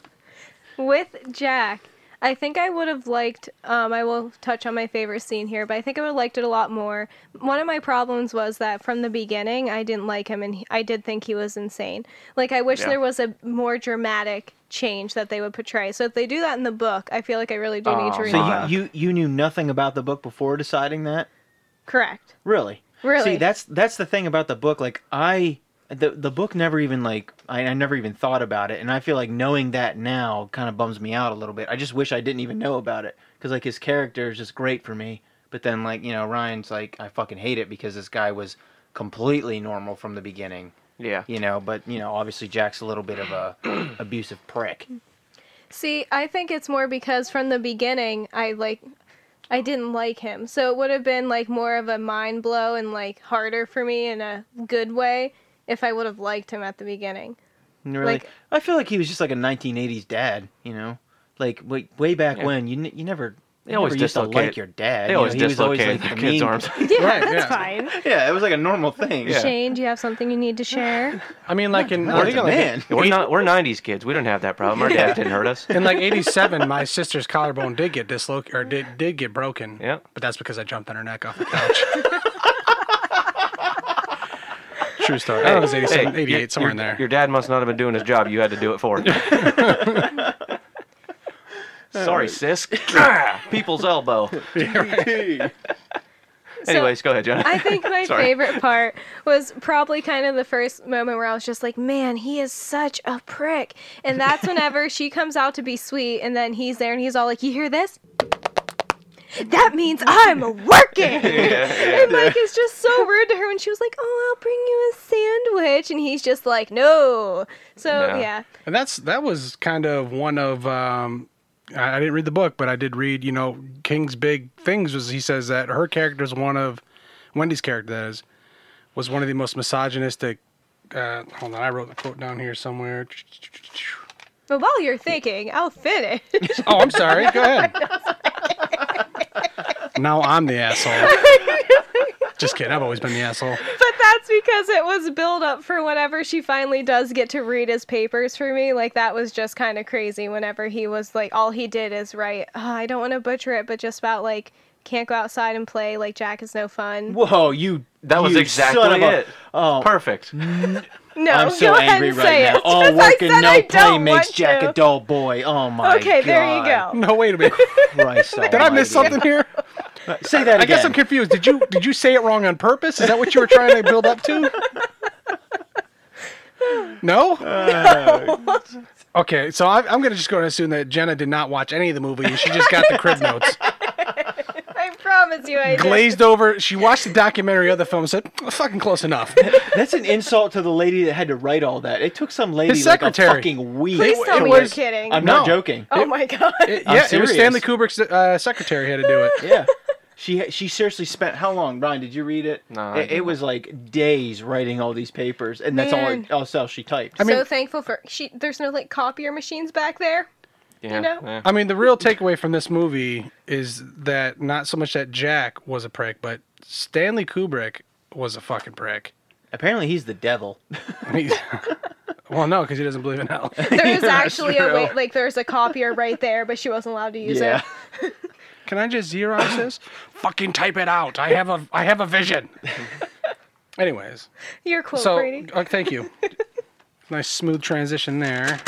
with Jack, I think I would have liked, um, I will touch on my favorite scene here, but I think I would have liked it a lot more. One of my problems was that from the beginning, I didn't like him, and he, I did think he was insane. Like, I wish Yeah. there was a more dramatic change that they would portray. So if they do that in the book, I feel like I really do need to Oh, read So the my. book. you, you you knew nothing about the book before deciding that? Correct. Really? Really. See, that's that's the thing about the book. Like I, the the book never even like I, I never even thought about it, and I feel like knowing that now kind of bums me out a little bit. I just wish I didn't even know about it because like his character is just great for me. But then like you know Ryan's like I fucking hate it because this guy was completely normal from the beginning. Yeah. You know, but you know obviously Jack's a little bit of a abusive prick. See, I think it's more because from the beginning, I like, I didn't like him. So it would have been like more of a mind blow and like harder for me in a good way if I would have liked him at the beginning. Really, Like- I feel like he was just like a nineteen eighties dad. You know, like way way back Yeah. when you n- you never. They you always never used to dislocate- like your dad. They you always know, he was always dislocated like their the kids' mean- arms. Yeah, Right, that's yeah. fine. Yeah, it was like a normal thing. Yeah. Shane, do you have something you need to share? I mean, like in, No, I it's think a like man. We're not. We're nineties kids. We don't have that problem. Our Yeah. dad didn't hurt us. in like eighty-seven, my sister's collarbone did get dislocated, or did, did get broken. Yeah. But that's because I jumped on her neck off the couch. True story. I don't know if it was eighty-seven, Hey, eighty-eight, your- somewhere your, in there. Your dad must not have been doing his job. You had to do it for him. Sorry, sis. Ah, People's elbow. Anyways, go ahead, Jenna. I think my Sorry. favorite part was probably kind of the first moment where I was just like, man, he is such a prick. And that's whenever she comes out to be sweet, and then he's there and he's all like, you hear this? That means I'm working. And like, it's just so rude to her when she was like, oh, I'll bring you a sandwich. And he's just like, no. So, Yeah. yeah. And that's that was kind of one of um, I, I didn't read the book, but I did read. You know, King's big things was he says that her character is one of Wendy's character that is was one of the most misogynistic. Uh, hold on, I wrote the quote down here somewhere. But while you're thinking, I'll finish. Oh, I'm sorry. Go ahead. Now I'm the asshole. Just kidding. I've always been the asshole. But that's because it was build up for whenever she finally does get to read his papers for me. Like, that was just kind of crazy whenever he was like, all he did is write, oh, I don't want to butcher it, but just about like, can't go outside and play, like Jack is no fun. Whoa, you. That was you exactly son of a- it. Oh, Perfect. No, I'm so go ahead angry and right say now. it. All 'Cause I work and said no I play don't makes want Jack to. a dull boy. Oh my Okay, god. there you go. No, wait a minute. Christ Did I miss almighty. something here? Say that again. I guess I'm confused. Did you did you say it wrong on purpose? Is that what you were trying to build up to? No? Uh, Okay, so I, I'm going to just go and assume that Jenna did not watch any of the movie. She just got the crib notes. I promise you I did. Glazed over. She watched the documentary of the film and said, fucking close enough. That's an insult to the lady that had to write all that. It took some lady His like a secretary. fucking week. Please tell it me was- you're kidding. I'm No. not joking. Oh my god. It- I'm yeah, it was serious. Stanley Kubrick's uh, secretary had to do it. Yeah. She she seriously spent how long? Ryan, did you read it? No, I It, it was like days writing all these papers, and that's Man. all else else she typed. I mean- so thankful for she. There's no like copier machines back there. Yeah, know? yeah. I mean, the real takeaway from this movie is that not so much that Jack was a prick, but Stanley Kubrick was a fucking prick. Apparently, he's the devil. He- well, no, because he doesn't believe in hell. There is actually a true. way, like there's a copier right there, but she wasn't allowed to use Yeah. it. Can I just Xerox this? Fucking type it out. I have a I have a vision. Anyways, You're cool, so Brady. uh, thank you. Nice smooth transition there.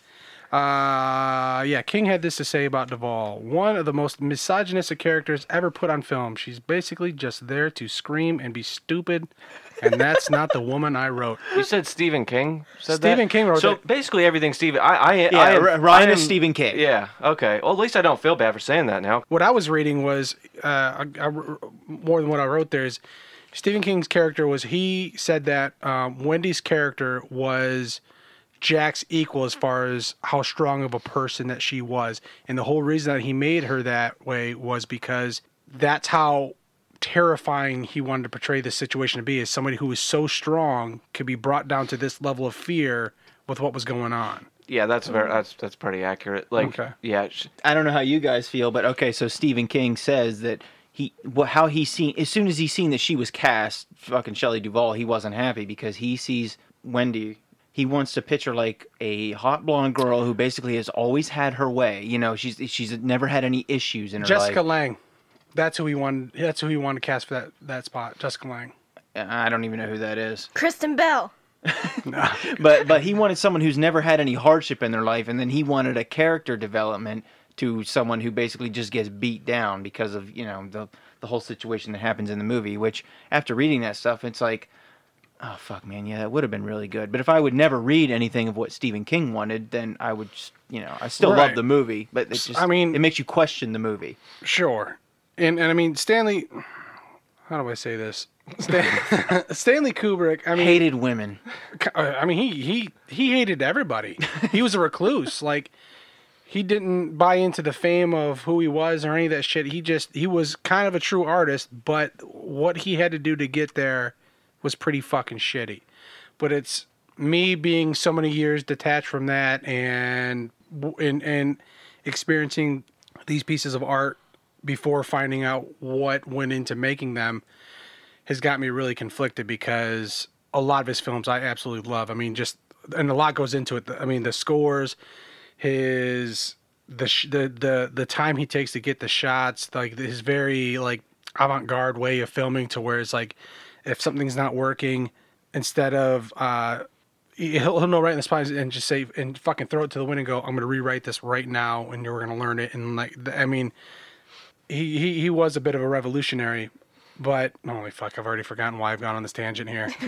Uh, yeah, King had this to say about Duvall. One of the most misogynistic characters ever put on film. She's basically just there to scream and be stupid, and that's not the woman I wrote. You said Stephen King said Stephen that? King wrote so that. basically everything Stephen. I I Yeah, I am, R- Ryan I is am- Stephen King. Yeah. Okay. Well, at least I don't feel bad for saying that now. What I was reading was uh, I, I, more than what I wrote there is Stephen King's character was he said that um, Wendy's character was Jack's equal as far as how strong of a person that she was, and the whole reason that he made her that way was because that's how terrifying he wanted to portray this situation to be, as somebody who was so strong could be brought down to this level of fear with what was going on. Yeah, that's very that's that's pretty accurate. Like, Okay. yeah, sh- I don't know how you guys feel, but okay, so Stephen King says that he, wh- how he seen, as soon as he seen that she was cast, fucking Shelley Duvall, he wasn't happy because he sees Wendy. He wants to picture like a hot blonde girl who basically has always had her way. You know, she's she's never had any issues in her Jessica life. Lange, that's who he wanted. That's who he wanted to cast for that that spot. Jessica Lange. I don't even know who that is. Kristen Bell. But but he wanted someone who's never had any hardship in their life, and then he wanted a character development to someone who basically just gets beat down because of, you know, the the whole situation that happens in the movie. Which after reading that stuff, it's like, oh fuck, man, yeah, that would have been really good. But if I would never read anything of what Stephen King wanted, then I would just, you know, I still love Right. the movie, but it just, I mean- it makes you question the movie. Sure, and and I mean Stanley. How do I say this? Stan, Stanley Kubrick. I mean, Hated women. I mean, he he he hated everybody. He was a recluse. Like, he didn't buy into the fame of who he was or any of that shit. He just he was kind of a true artist, but what he had to do to get there was pretty fucking shitty. But it's me being so many years detached from that and and and experiencing these pieces of art before finding out what went into making them has got me really conflicted, because a lot of his films I absolutely love. I mean, just, and a lot goes into it. I mean, the scores, his the sh- the the the time he takes to get the shots, like his very like avant-garde way of filming, to where it's like if something's not working, instead of uh he'll, he'll know right in the spot and just say and fucking throw it to the wind and go, I'm gonna rewrite this right now and you're gonna learn it. And like, I mean, he he, he was a bit of a revolutionary. But holy fuck, I've already forgotten why I've gone on this tangent here. so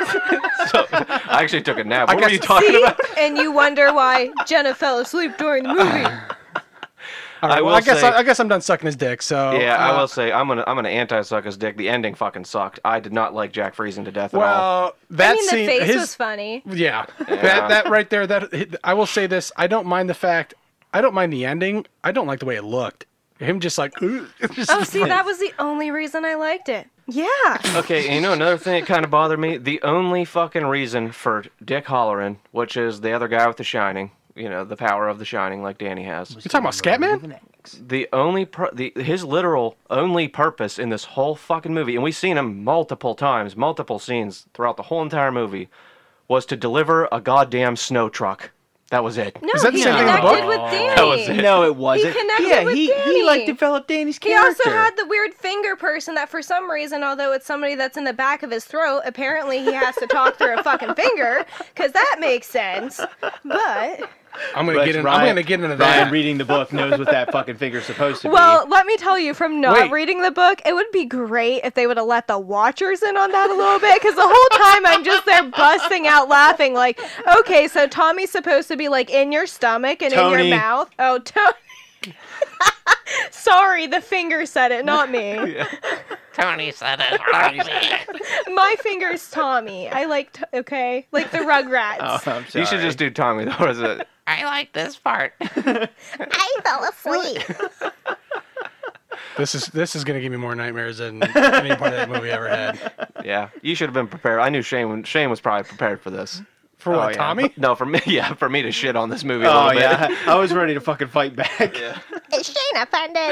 I actually took a nap. I What were guess- you talking See? about? And you wonder why Jenna fell asleep during the movie. All right, I well, will I guess say- I, I guess I'm done sucking his dick. So Yeah, I uh, will say I'm gonna I'm gonna anti-suck his dick. The ending fucking sucked. I did not like Jack freezing to death at all. Well, that I mean, the scene, face his, was funny. yeah, that that right there. That I will say this. I don't mind the fact. I don't mind the ending. I don't like the way it looked. Him just like. It's just Oh, see, that was the only reason I liked it. Yeah. Okay, and you know another thing that kind of bothered me? The only fucking reason for Dick Halloran, which is the other guy with the Shining, you know, the power of the Shining, like Danny has. You talking about Scatman? The only, pur- the his literal only purpose in this whole fucking movie, and we've seen him multiple times, multiple scenes throughout the whole entire movie, was to deliver a goddamn snow truck. That was it. No, Is that the he same thing in the connected book? with Danny. That was it. No, it wasn't. He connected yeah, with he Danny. he like developed Danny's He character. also had the weird finger person that for some reason, although it's somebody that's in the back of his throat, apparently he has to talk through a fucking finger, because that makes sense. But... I'm gonna But get in. Ryan- I'm gonna get into Ryan that. reading the book knows what that fucking finger's supposed to Well, be. let me tell you, from not Wait. reading the book, it would be great if they would have let the watchers in on that a little bit, because the whole time I'm just there busting out laughing, like, okay, so Tommy's supposed to be, like, in your stomach and in Tony. your mouth. Oh, Tony. Sorry, the finger said it, not me. Tony said it. My finger's Tommy. I like, t- okay? Like the Rugrats. Oh, I'm sorry. You should just do Tommy, though. What is it? I like this part. I fell asleep. This is this is gonna give me more nightmares than any part of that movie ever had. Yeah, you should have been prepared. I knew Shane. Shane was probably prepared for this. For what, yeah. Tommy? No, for me. Yeah, for me to shit on this movie a Oh little bit. yeah, I was ready to fucking fight back. Is Shane offended?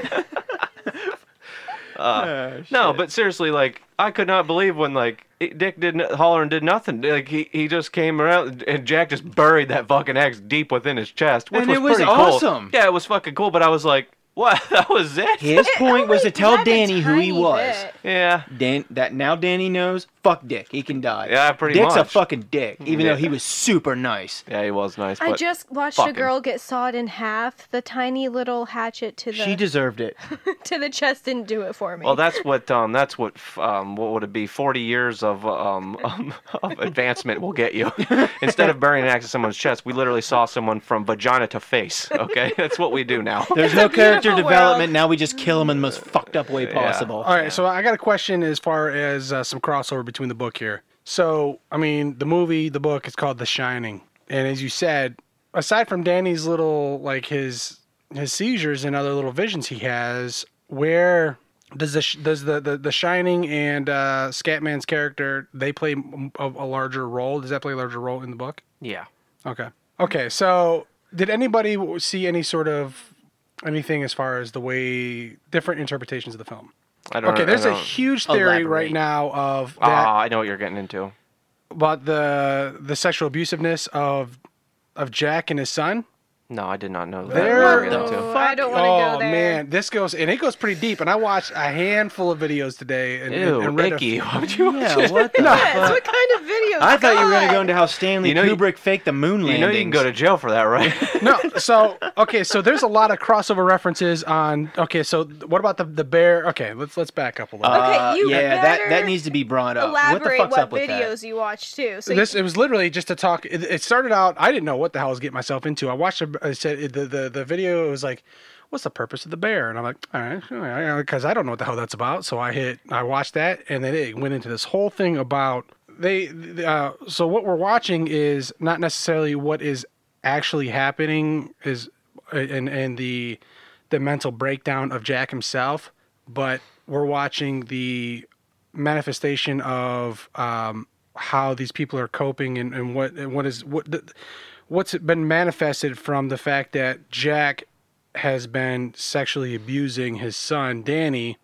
Uh, no, but seriously, like, I could not believe when, like, it- Dick didn't holler and did nothing. Like, he, he just came around and Jack just buried that fucking axe deep within his chest, which And was it was pretty awesome. cool. Yeah, it was fucking cool, but I was like, what? That was it? His It point was to only tell read a Danny who he tiny was. bit. Yeah. Dan, that now Danny knows. Fuck Dick, he can die. Yeah, pretty Dick's much. a fucking dick, even Yeah. though he was super nice. Yeah, he was nice, I but just watched fuck a him. girl get sawed in half. The tiny little hatchet to the She deserved it. to the chest didn't do it for me. Well, that's what um, that's what f- um, what would it be? Forty years of um, um of advancement will get you. Instead of burying an axe in someone's chest, we literally saw someone from vagina to face. Okay, that's what we do now. There's no character beautiful development. world. Now we just kill him in the most fucked up way possible. All right, so I got a question as far as uh, some crossover between the book here. So, I mean, the movie, the book, is called The Shining, and as you said, aside from Danny's little, like his his seizures and other little visions he has, where does the sh- does the, the, the Shining and uh, Scatman's character, they play m- a, a larger role? Does that play a larger role in the book? Yeah. Okay. Okay. So, did anybody w- see any sort of anything as far as the way different interpretations of the film? I don't. Okay, I there's a don't- huge theory Elaborate. right now of that Ah, I know what you're getting into. about the the sexual abusiveness of of Jack and his son. No, I did not know that. There- What What we're the getting into. Oh, I don't want to Oh go there. man, this goes and it goes pretty deep. And I watched a handful of videos today. And, Ew, and read a- icky. Why would you watch Yeah, it? what the Yes, fuck? what kind of videos? I thought you were going to go God. into how Stanley You know you- Kubrick faked the moon landings. You know you can go to jail for that, right? no, so okay, so there's a lot of crossover references on. Okay, so what about the the bear? Okay, let's let's back up a little. Okay, Uh, you yeah, that that better needs to be brought up. Elaborate what the fuck's what up with videos that? you watched too. So This it was literally just to talk. It, it started out. I didn't know what the hell I was getting myself into. I watched. A, I said it- the the the video. It was like, what's the purpose of the bear? And I'm like, all right, because I don't know what the hell that's about. So I hit. I watched that, and then it went into this whole thing about they. Uh, so what we're watching is not necessarily what is actually happening is, and and the the mental breakdown of Jack himself, but we're watching the manifestation of um, how these people are coping and, and what and what is what the, what's been manifested from the fact that Jack has been sexually abusing his son Danny,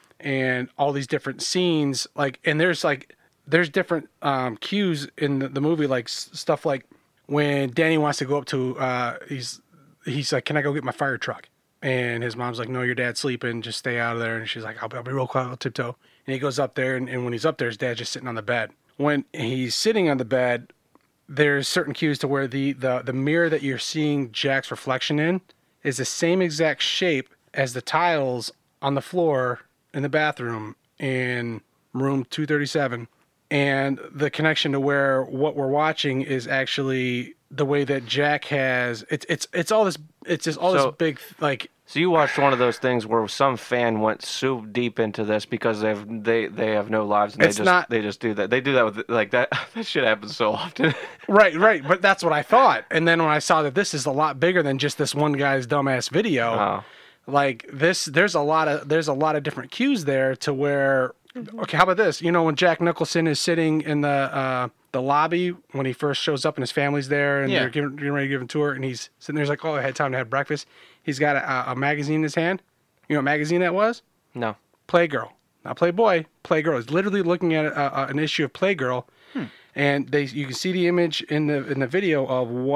and all these different scenes like and there's like there's different um, cues in the, the movie like s- stuff like when Danny wants to go up to uh, he's he's like, can I go get my fire truck? And his mom's like, no, your dad's sleeping. Just stay out of there. And she's like, I'll, I'll be real quiet. I'll tiptoe. And he goes up there. And, and when he's up there, his dad's just sitting on the bed. When he's sitting on the bed, there's certain cues to where the, the, the mirror that you're seeing Jack's reflection in is the same exact shape as the tiles on the floor in the bathroom in room two thirty-seven. And the connection to where what we're watching is actually the way that Jack has it's it's it's all this it's just all So- this big like So you watched one of those things where some fan went so deep into this because they've they they have no lives and It's they just not- they just do that. They do that with like that. That shit happens so often. right right but that's what I thought. And then when I saw that this is a lot bigger than just this one guy's dumbass video, Oh. like this there's a lot of there's a lot of different cues there to where okay, how about this? You know, when Jack Nicholson is sitting in the uh, the lobby when he first shows up and his family's there and Yeah. they're giving, getting ready to give him a tour, and he's sitting there, he's like, oh, I had time to have breakfast. He's got a, a magazine in his hand. You know what magazine that was? No. Playgirl. Not Playboy, Playgirl. He's literally looking at a, a, an issue of Playgirl, and they you can see the image in the in the video of what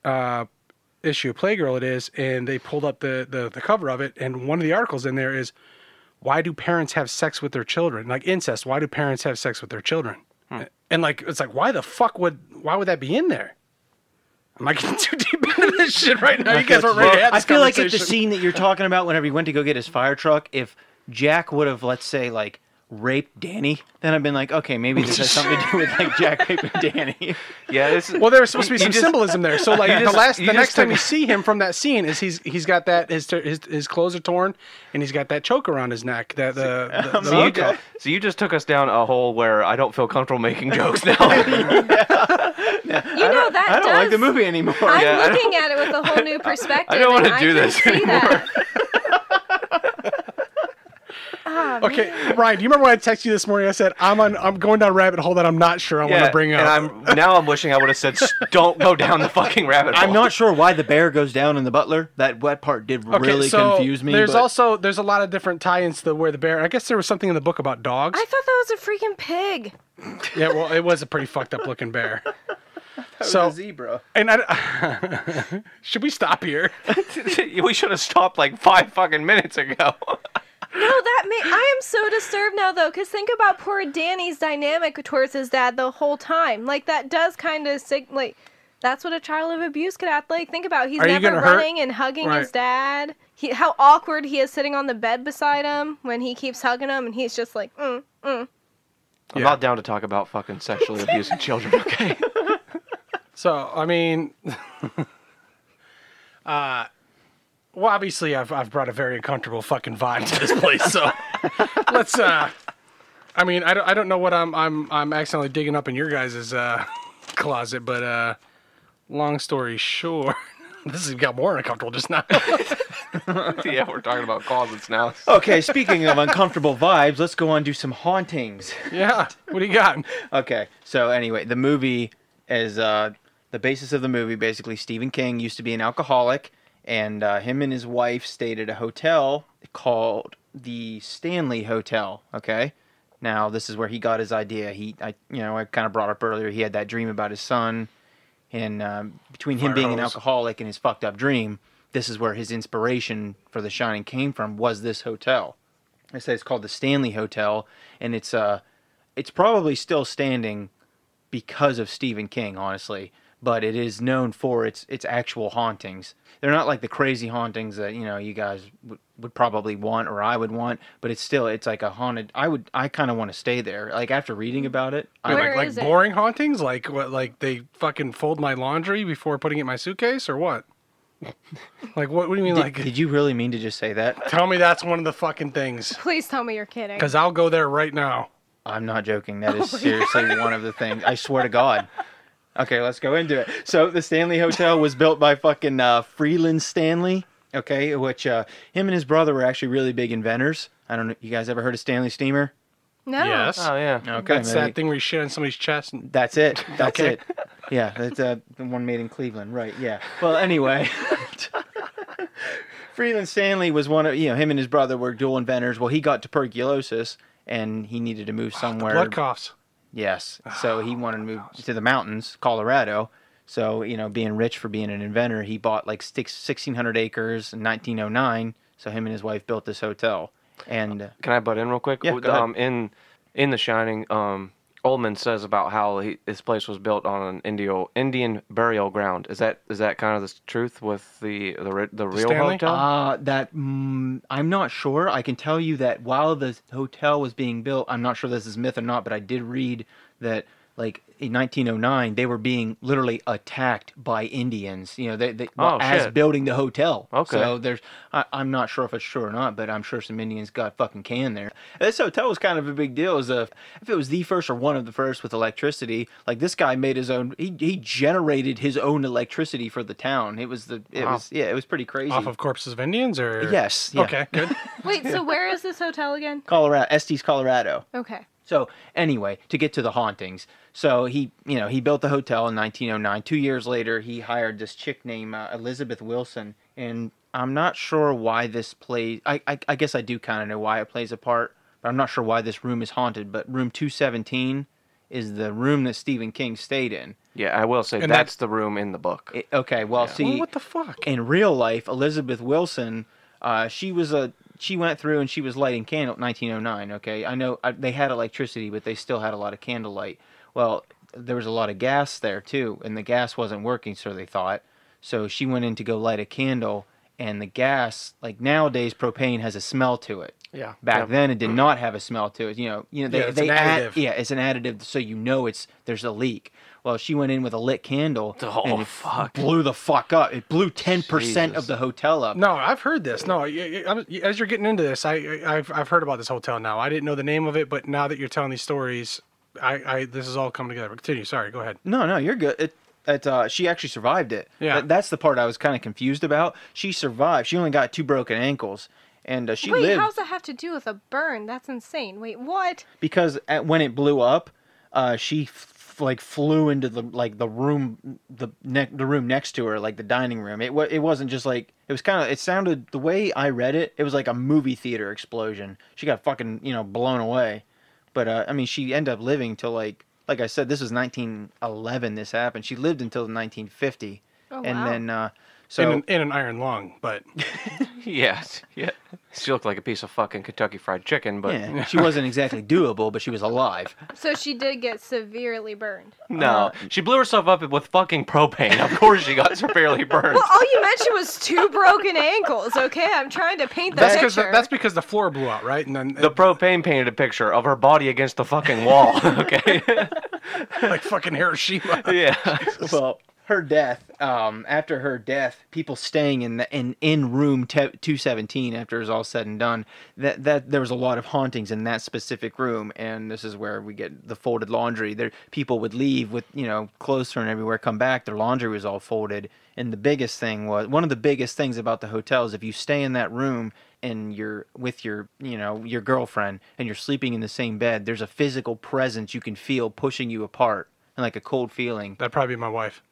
uh, issue of Playgirl it is, and they pulled up the, the, the cover of it, and one of the articles in there is, why do parents have sex with their children? Like incest, why do parents have sex with their children? Hmm. And like, it's like, why the fuck would, why would that be in there? I'm not getting too deep into this shit right now. You guys aren't ready to have this I feel like if the conversation. scene that you're talking about, whenever he went to go get his fire truck, if Jack would have, let's say, like, raped Danny, then I've been like, okay, maybe this has something to do with like Jack raping Danny. Yeah, this is, well, there was supposed to be you some just- symbolism there. So like you the just- last, you the just next time took- you see him from that scene is he's he's got that his his his clothes are torn and he's got that choke around his neck. That the, the, the So you, logo. ju- so you just took us down a hole where I don't feel comfortable making jokes now. You know that I don't does. like the movie anymore. I'm Yeah, I looking at it with a whole new perspective. I don't want wanna to do this see anymore. That. Oh, Okay, Ryan, do you remember when I texted you this morning? I said I'm on I'm going down a rabbit hole that I'm not sure I want to bring up. and I'm now I'm wishing I would have said, "S- "Don't go down the fucking rabbit hole." I'm not sure why the bear goes down in the Butler. That wet part did Okay, really so confuse me. There's but also there's a lot of different tie-ins to where the bear. I guess there was something in the book about dogs. I thought that was a freaking pig. Yeah, well, it was a pretty fucked up looking bear. that so- was a zebra. And I, should we stop here? We should have stopped like five fucking minutes ago. No, that may- I am so disturbed now though, because think about poor Danny's dynamic towards his dad the whole time. Like that does kind of sig- like that's what a child of abuse could act like. Think about he's Are you never gonna hurt? running and hugging Right. his dad. He, how awkward he is sitting on the bed beside him when he keeps hugging him, and he's just like, mm, mm. I'm Yeah. not down to talk about fucking sexually abusing children. Okay. So I mean, uh, well, obviously I've I've brought a very uncomfortable fucking vibe to this place. So let's. uh I mean, I don't I don't know what I'm I'm I'm accidentally digging up in your guys' uh closet, but uh, long story short, this has got more uncomfortable just now. Yeah, we're talking about closets now. Okay, speaking of uncomfortable vibes, let's go on and do some hauntings. Yeah, what do you got? Okay, so anyway, the movie is uh, the basis of the movie. Basically, Stephen King used to be an alcoholic, and uh, him and his wife stayed at a hotel called the Stanley Hotel. Okay, now this is where he got his idea. He, I, you know, I kind of brought up earlier. He had that dream about his son, and um, between him Fire being an hose. alcoholic and his fucked up dream, this is where his inspiration for The Shining came from. Was this hotel? I say it's called the Stanley Hotel, and it's uh, it's probably still standing because of Stephen King, honestly. But it is known for its its actual hauntings. They're not like the crazy hauntings that you know you guys would, would probably want or I would want, but it's still it's like a haunted. I would I kind of want to stay there. Like after reading about it, I Where like like is it? boring hauntings? Like what? Like they fucking fold my laundry before putting it in my suitcase, or what? Like what? What do you mean? did, like did you really mean to just say that? tell me that's one of the fucking things, Please tell me you're kidding. because I'll go there right now. I'm not joking. That is seriously one of the things. I swear to God. Okay, let's go into it. So the Stanley Hotel was built by fucking uh, Freeland Stanley. Okay, which uh, him and his brother were actually really big inventors. I don't know. You guys ever heard of Stanley Steamer? No. Yes. Oh yeah. Okay, That's maybe- that thing where you shit on somebody's chest. And, That's it. That's Okay. it. Yeah, that's uh, the one made in Cleveland, right? Yeah. Well, anyway, Freeland Stanley was one of you know him and his brother were dual inventors. Well, he got tuberculosis and he needed to move somewhere. blood coughs. Yes. So he wanted to move to the mountains, Colorado. So you know, being rich for being an inventor, he bought like six, sixteen hundred acres in nineteen oh nine. So him and his wife built this hotel. And uh, Can I butt in real quick? Yeah, go ahead. um, in in The Shining, um, Oldman says about how he, this place was built on an Indio, Indian burial ground. Is that is that kind of the truth with the the re- the real Stanley? hotel? Uh, that mm, I'm not sure. I can tell you that while the hotel was being built, I'm not sure this is myth or not, but I did read that like in nineteen oh nine they were being literally attacked by Indians. You know, they, they Oh, as shit. building the hotel. Okay. So there's I, I'm not sure if it's true or not, but I'm sure some Indians got fucking canned there. This hotel was kind of a big deal. As a if it was the first or one of the first with electricity, like this guy made his own. He he generated his own electricity for the town. It was the it Wow. was yeah it was pretty crazy. Off of corpses of Indians, or Yes. Yeah. Okay, good. Wait, so where is this hotel again? Colorado, Estes, Colorado. Okay. So anyway, to get to the hauntings, so he, you know, he built the hotel in nineteen oh nine. Two years later, he hired this chick named uh, Elizabeth Wilson, and I'm not sure why this plays. I, I, I guess I do kind of know why it plays a part, but I'm not sure why this room is haunted. But room two seventeen is the room that Stephen King stayed in. Yeah, I will say And that's the room in the book. It- okay, well, see, Well, what the fuck? in real life, Elizabeth Wilson, uh, she was a she went through and she was lighting candle nineteen oh nine. Okay, I know I, they had electricity, but they still had a lot of candlelight. Well, there was a lot of gas there too, and the gas wasn't working, so they thought. So she went in to go light a candle, and the gas, like nowadays, propane has a smell to it. Yeah. Back Yep. then, it did not have a smell to it. You know, you know they Yeah, it's they an add, additive. yeah, it's an additive, so you know it's there's a leak. Well, she went in with a lit candle, Oh, and it fuck. blew the fuck up. It blew ten percent Jesus. of the hotel up. No, I've heard this. No, y- y- I'm- as you're getting into this, I, I I've I've heard about this hotel now. I didn't know the name of it, but now that you're telling these stories, I, I this is all coming together. Continue. Sorry. Go ahead. No, no, you're good. It, it, uh, she actually survived it. Yeah. That- that's the part I was kind of confused about. She survived. She only got two broken ankles, and uh, she Wait, lived how's that have to do with a burn? That's insane. Wait, what? because at, when it blew up, uh, she f- like flew into the like the room the ne- the room next to her, like the dining room. It wa- it wasn't just like it was kind of. It sounded the way I read it. It was like a movie theater explosion. She got fucking you know blown away, but uh, I mean she ended up living till like. Like I said, this was nineteen eleven. This happened. She lived until nineteen fifty, Oh, and wow. then uh, so in, an, in an iron lung, but Yes, yeah. She looked like a piece of fucking Kentucky Fried Chicken, but yeah, she wasn't exactly doable, but she was alive. So she did get severely burned. no, she blew herself up with fucking propane. Of course, she got severely burned. Well, all you mentioned was two broken ankles. Okay, I'm trying to paint the that's picture. because the, that's because the floor blew out, right? And then The propane painted a picture of her body against the fucking wall. Okay. like fucking Hiroshima. yeah. Well, her death. Um, after her death, people staying in the in in room two seventeen after it was all said and done. That that there was a lot of hauntings in that specific room, and this is where we get the folded laundry. There, people would leave with you know clothes thrown everywhere, come back, their laundry was all folded. And the biggest thing was one of the biggest things about the hotel is if you stay in that room and you're with your you know your girlfriend and you're sleeping in the same bed, there's a physical presence you can feel pushing you apart. And like a cold feeling. That'd probably be my wife.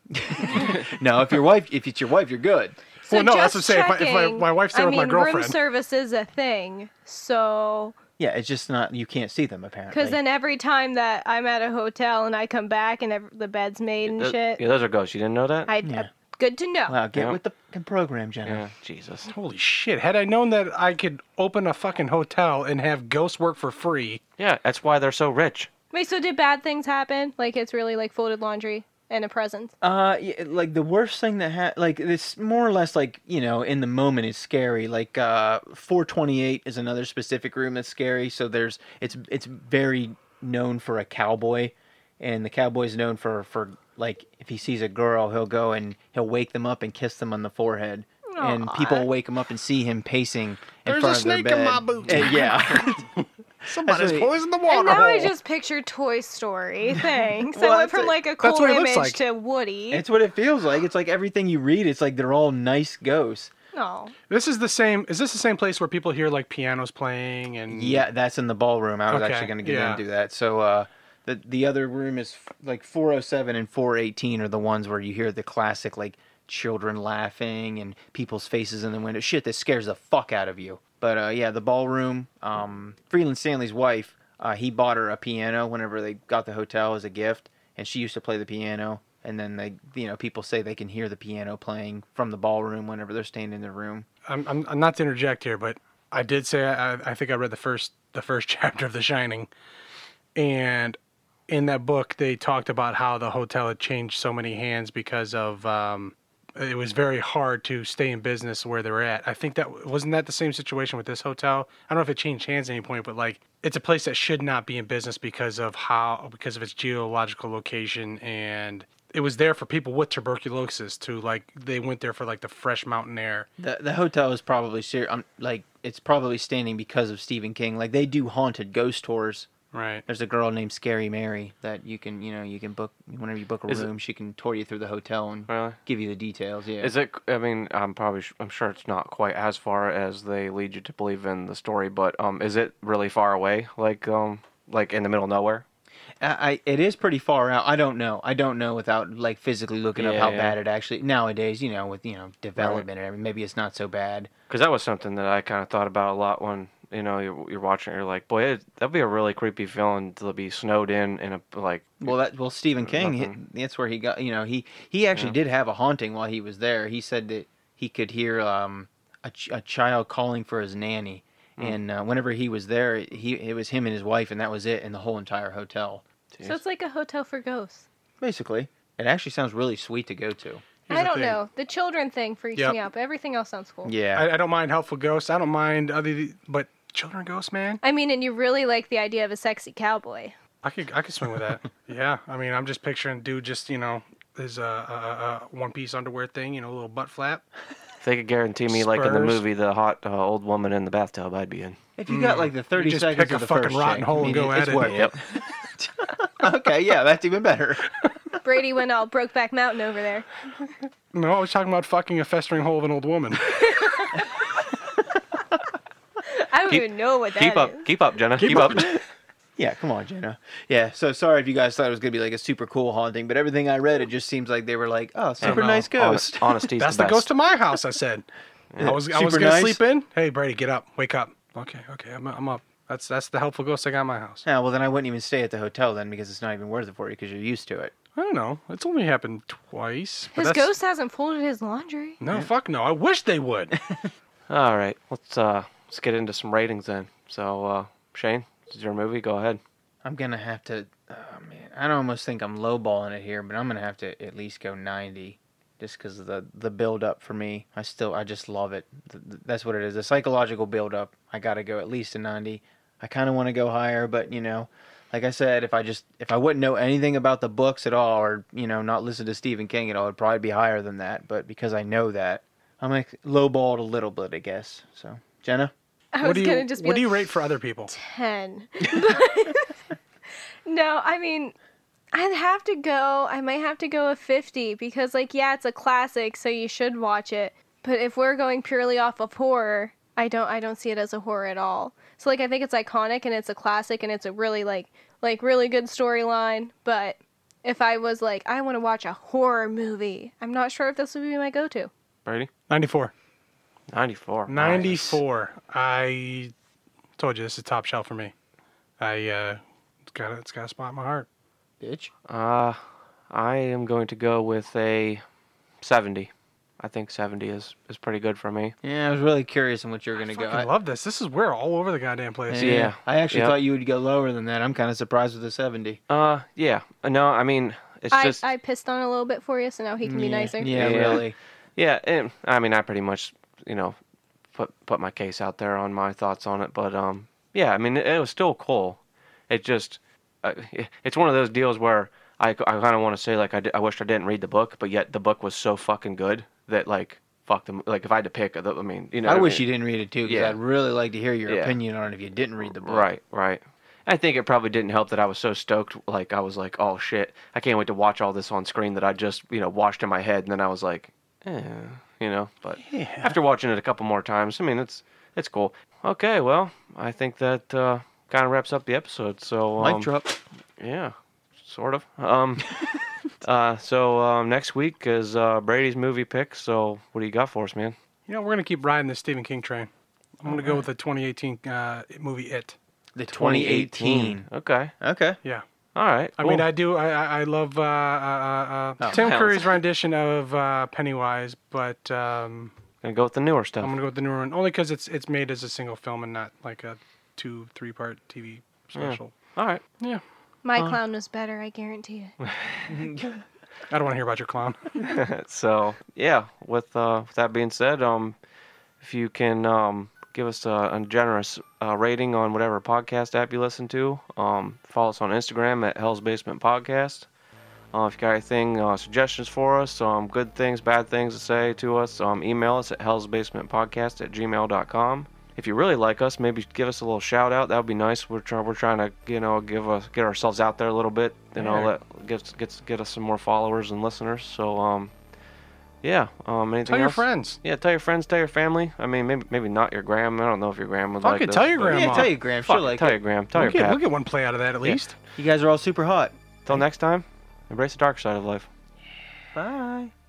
No, if your wife, if it's your wife, you're good. So Well, no, that's just what I'm saying. If my- if my- checking, my wife's there I with my mean, room girlfriend. service is a thing. So, Yeah, it's just not. You can't see them apparently. because then every time that I'm at a hotel and I come back and ev- the bed's made and Th- shit, Yeah, those are ghosts. You didn't know that? I Yeah. uh, good to know. Wow, get Yeah. with the fucking program, Jenna. Yeah, Jesus. Holy shit! Had I known that I could open a fucking hotel and have ghosts work for free, Yeah, that's why they're so rich. Wait, so did bad things happen? Like it's really like folded laundry and a present? Uh, yeah, like the worst thing that ha- like it's more or less like you know in the moment is scary. Like uh, four twenty-eight is another specific room that's scary. So there's it's it's very known for a cowboy, and the cowboy's known for for like if he sees a girl, he'll go and he'll wake them up and kiss them on the forehead. And people will wake him up and see him pacing in There's a front of their snake bed. in my boots. And, yeah. somebody's That's what- poisoned the water And now I hole. just picture Toy Story. Thanks. Well, I went that's from it. like a That's cool what it looks image like. to Woody. It's what it feels like. It's like everything you read. It's like they're all nice ghosts. No. This is the same. Is this the same place where people hear like pianos playing and? Yeah, that's in the ballroom. I was Okay, actually going to get yeah. into that. So uh, the the other room is f- like four oh seven and four eighteen are the ones where you hear the classic like children laughing and people's faces in the window. Shit that scares the fuck out of you. But uh, yeah, the ballroom. Um, Freeland Stanley's wife. Uh, he bought her a piano whenever they got the hotel as a gift, and she used to play the piano. And then they, you know, people say they can hear the piano playing from the ballroom whenever they're staying in their room. I'm, I'm, I'm not to interject here, but I did say I, I think I read the first the first chapter of The Shining, and in that book they talked about how the hotel had changed so many hands because of um, it was very hard to stay in business where they were at. I think that wasn't that the same situation with this hotel. I don't know if it changed hands at any point, but like it's a place that should not be in business because of how because of its geological location, and it was there for people with tuberculosis to like they went there for like the fresh mountain air. The the hotel is probably ser- um, like it's probably standing because of Stephen King. Like they do haunted ghost tours. Right. There's a girl named Scary Mary that you can you know you can book whenever you book a Is it- room. She can tour you through the hotel and Really? give you the details. Yeah. Is it? I mean, I'm probably. I'm sure it's not quite as far as they lead you to believe in the story, but um, is it really far away? Like um, like in the middle of nowhere? I, I it is pretty far out. I don't know. I don't know without like physically looking up Yeah, how yeah. bad it actually nowadays. You know with you know development and everything. Maybe it's not so bad. Because that was something that I kind of thought about a lot when you know, you're, you're watching it, you're like, boy, it, that'd be a really creepy feeling to be snowed in in a, like... Well, that well, Stephen King, Nothing. he, that's where he got, you know, he, he actually Yeah. did have a haunting while he was there. He said that he could hear um, a, ch- a child calling for his nanny. Mm. And uh, whenever he was there, he it was him and his wife, and that was it in the whole entire hotel. So it's like a hotel for ghosts. Basically. It actually sounds really sweet to go to. Here's I the don't thing. know. The children thing freaks Yep. me out, but everything else sounds cool. Yeah. I, I don't mind helpful ghosts. I don't mind other, but children ghosts, man. I mean, and you really like the idea of a sexy cowboy. I could I could swing with that. Yeah, I mean, I'm just picturing dude just you know his uh, uh, uh one piece underwear thing, you know, a little butt flap. If they could guarantee me, like in the Spurs. movie, the hot uh, old woman in the bathtub, I'd be in. If you got like the thirty just seconds pick of a the fucking first rotten chick, hole I mean, and go it's at it. worth Yep. Okay, yeah, that's even better. Brady went all Brokeback Mountain over there. No, I was talking about fucking a festering hole of an old woman. I don't Keep- even know what that Keep up, is. keep up, Jenna. Keep, Keep up. up. Yeah, come on, Jenna. Yeah, so sorry if you guys thought it was going to be like a super cool haunting, but everything I read, it just seems like they were like, oh, super no. nice ghost. Honest, honesty's That's the the best. ghost of my house. I said. I was I was Super gonna nice. sleep in. Hey Brady, get up, wake up. Okay, okay, I'm I'm up. That's that's the helpful ghost I got in my house. Yeah, well, then I wouldn't even stay at the hotel then because it's not even worth it for you because you're used to it. I don't know. It's only happened twice. but His that's- ghost hasn't folded his laundry. No, fuck no. I wish they would. All right, let's uh let's get into some ratings then. So, uh, Shane, this is your movie. Go ahead. I'm going to have to, oh man, I almost think I'm lowballing it here, but I'm going to have to at least go ninety just because of the, the build up for me. I still, I just love it. Th- th- That's what it is. The psychological build up. I got to go at least a ninety. I kind of want to go higher, but you know, like I said, if I just, if I wouldn't know anything about the books at all or, you know, not listen to Stephen King at all, it'd probably be higher than that. But because I know that, I'm like lowballed a little bit, I guess. So, Jenna? I what was do you gonna just be What like, do you rate for other people? ten. No, I mean, I'd have to go. I might have to go a fifty because, like, yeah, it's a classic, so you should watch it. But if we're going purely off of horror, I don't. I don't see it as a horror at all. So, like, I think it's iconic and it's a classic and it's a really like, like, really good storyline. But if I was like, I want to watch a horror movie, I'm not sure if this would be my go-to. Brady? ninety-four. ninety-four. ninety-four. I told you this is top shelf for me. I uh, it's got a, it's got a spot in my heart. Bitch. Uh, I am going to go with a seventy. I think seventy is, is pretty good for me. Yeah, I was really curious on what you're going to I go. fucking love this. This is we're all over the goddamn place. Yeah, Yeah. I actually Yep. thought you would go lower than that. I'm kind of surprised with the seventy. Uh, yeah. No, I mean, it's I, just... I pissed on it a little bit for you, so now he can be yeah, nicer. Yeah, Yeah. really. Yeah, and, I mean, I pretty much, you know, put put my case out there on my thoughts on it. But, um, yeah, I mean, it, it was still cool. It just... Uh, it's one of those deals where I, I kind of want to say, like, I, di- I wish I didn't read the book, but yet the book was so fucking good that, like... Fuck them. Like if I had to pick, I mean, you know. I what wish mean? you didn't read it too, because Yeah. I'd really like to hear your Yeah. opinion on it if you didn't read the book. Right, right. I think it probably didn't help that I was so stoked. Like I was like, oh shit, I can't wait to watch all this on screen that I just you know watched in my head, and then I was like, eh, you know. But Yeah. after watching it a couple more times, I mean, it's it's cool. Okay, well, I think that uh, kind of wraps up the episode. So um, Mic drop. yeah, sort of. Um, uh, so um, next week is uh, Brady's movie pick. So what do you got for us, man? You know, we're gonna keep riding the Stephen King train. I'm gonna go with the twenty eighteen uh, movie It. The twenty eighteen. Okay. Okay. Yeah. All right. I cool. mean, I do. I I, I love uh, uh, uh, Oh, Tim hell. Curry's rendition of uh, Pennywise, but um, Gonna go with the newer stuff. I'm gonna go with the newer one only because it's it's made as a single film and not like a two three part T V special. All right. Yeah. My clown was better, I guarantee it. I don't want to hear about your clown. So yeah, with uh, with that being said, um, if you can um give us a, a generous uh, rating on whatever podcast app you listen to, um, follow us on Instagram at Hell's Basement Podcast. Uh, if you got anything, uh, suggestions for us, um, good things, bad things to say to us, um, email us at hellsbasementpodcast at gmail dot com. If you really like us, maybe give us a little shout out. That would be nice. We're trying, we're trying to, you know, give us, get ourselves out there a little bit. You know, Yeah. let get get get us some more followers and listeners. So, um, yeah. Um, anything Tell your else? friends. Yeah, tell your friends, tell your family. I mean, maybe maybe not your gram. I don't know if your gram would Fuck like it, this. tell your but- grandma. Yeah, tell your Graham. Fuck She'll it, like tell it. your gram. Tell We'll your get, pap. we'll get one play out of that at Yeah. least. You guys are all super hot. Till next time, embrace the dark side of life. Bye.